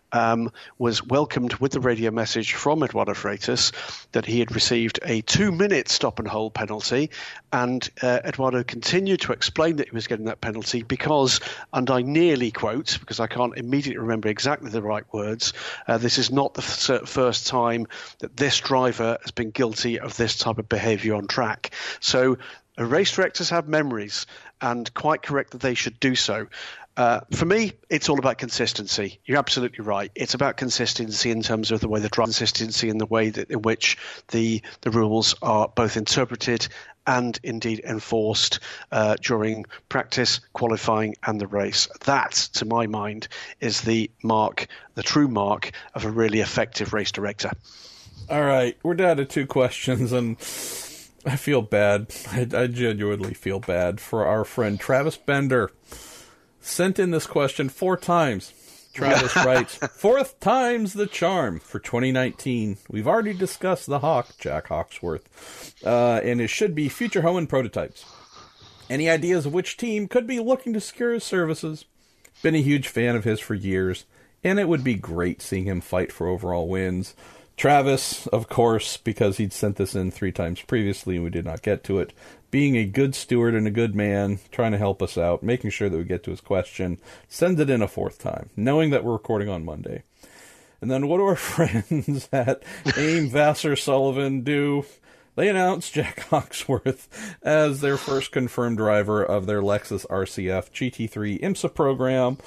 Was welcomed with the radio message from Eduardo Freitas that he had received a 2-minute stop and hold penalty, and Eduardo continued to explain that he was getting that penalty because, and I nearly quote because I can't immediately remember exactly the right words, this is not the first time that this driver has been guilty of this type of behaviour on track. So race directors have memories, and quite correct that they should do so. For me, it's all about consistency. You're absolutely right. It's about consistency in terms of the way the drive, consistency in the way that in which the rules are both interpreted and indeed enforced during practice, qualifying, and the race. That, to my mind, is the true mark of a really effective race director. All right, we're down to 2 questions, and I feel bad. I genuinely feel bad for our friend Travis Bender. Sent in this question 4 times. Travis writes, 4th time's the charm for 2019. We've already discussed the Hawk, Jack Hawksworth, and it should be future Hoenn prototypes. Any ideas of which team could be looking to secure his services? Been a huge fan of his for years, and it would be great seeing him fight for overall wins. Travis, of course, because he'd sent this in 3 times previously and we did not get to it, being a good steward and a good man, trying to help us out, making sure that we get to his question, sends it in a 4th time, knowing that we're recording on Monday. And then what do our friends at AIM Vassar Sullivan do? They announced Jack Hawksworth as their first confirmed driver of their Lexus RCF GT3 IMSA program,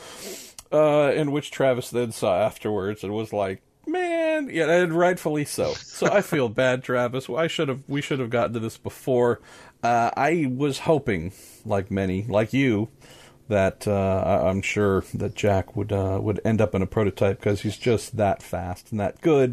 in which Travis then saw afterwards and was like, man, yeah, and rightfully so. So I feel bad, Travis. We should have gotten to this before. I was hoping, like many, like you, that I'm sure that Jack would end up in a prototype because he's just that fast and that good.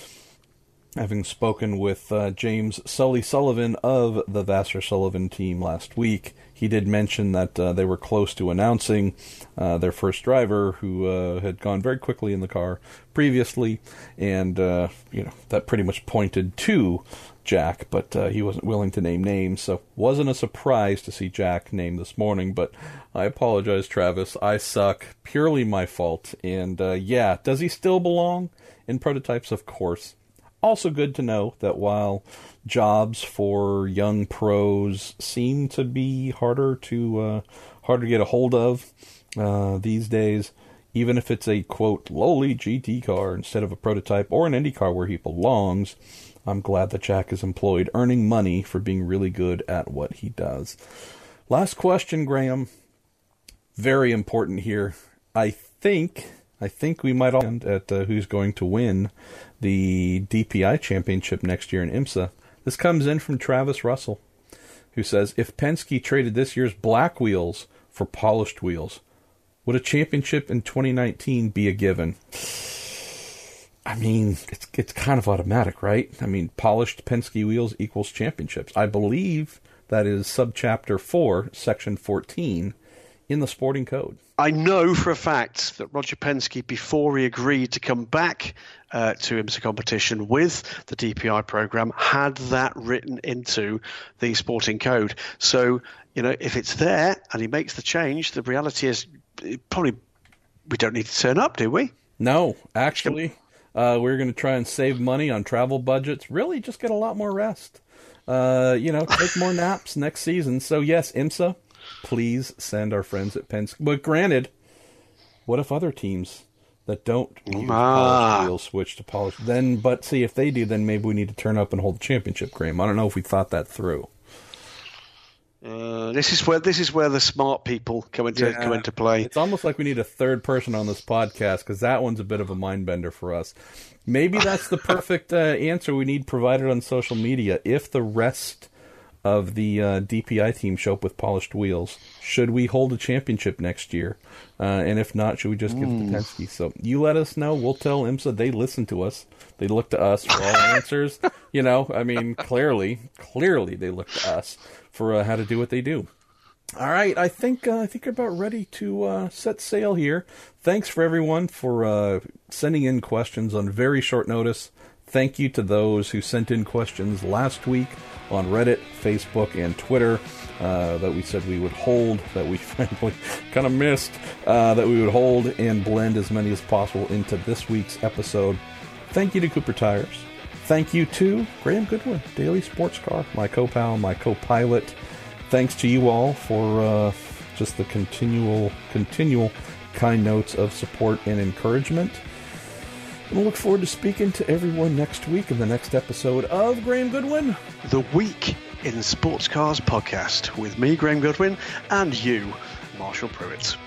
Having spoken with James Sully Sullivan of the Vassar Sullivan team last week, he did mention that they were close to announcing their first driver, who had gone very quickly in the car previously, and that pretty much pointed to Jack, but he wasn't willing to name names, so wasn't a surprise to see Jack named this morning. But I apologize, Travis. I suck. Purely my fault. And does he still belong in prototypes? Of course. Also good to know that while jobs for young pros seem to be harder to get a hold of these days, even if it's a, quote, lowly GT car instead of a prototype or an Indy car where he belongs, I'm glad that Jack is employed, earning money for being really good at what he does. Last question, Graham. Very important here. I think we might all end at who's going to win the DPI championship next year in IMSA. This comes in from Travis Russell, who says, if Penske traded this year's black wheels for polished wheels, would a championship in 2019 be a given? I mean, it's kind of automatic, right? I mean, polished Penske wheels equals championships. I believe that is subchapter 4, section 14 in the sporting code. I know for a fact that Roger Penske, before he agreed to come back to IMSA competition with the DPI program, had that written into the sporting code. So, if it's there and he makes the change, the reality is probably we don't need to turn up, do we? No, actually, we're going to try and save money on travel budgets. Really, just get a lot more rest. Take more naps next season. So, yes, IMSA, please send our friends at Penske. But granted, what if other teams that don't use polished wheels switch to polished? But see, if they do, then maybe we need to turn up and hold the championship, Graham. I don't know if we thought that through. This is where the smart people come into play. It's almost like we need a third person on this podcast, because that one's a bit of a mind bender for us. Maybe that's the perfect answer we need provided on social media. If the rest of the DPI team show up with polished wheels, should we hold a championship next year? And if not, should we just give it to Penske? So you let us know. We'll tell IMSA they listen to us. They look to us for all answers. Clearly they look to us for how to do what they do. All right, I think we're about ready to set sail here. Thanks for everyone for sending in questions on very short notice. Thank you to those who sent in questions last week on Reddit, Facebook, and Twitter that we said we would hold, that we frankly kind of missed, that we would hold and blend as many as possible into this week's episode. Thank you to Cooper Tires. Thank you to Graham Goodwin, Daily Sports Car, my co-pal, my co-pilot. Thanks to you all for just the continual kind notes of support and encouragement. And we'll look forward to speaking to everyone next week in the next episode of Graham Goodwin, The Week in Sports Cars podcast, with me, Graham Goodwin, and you, Marshall Pruitt.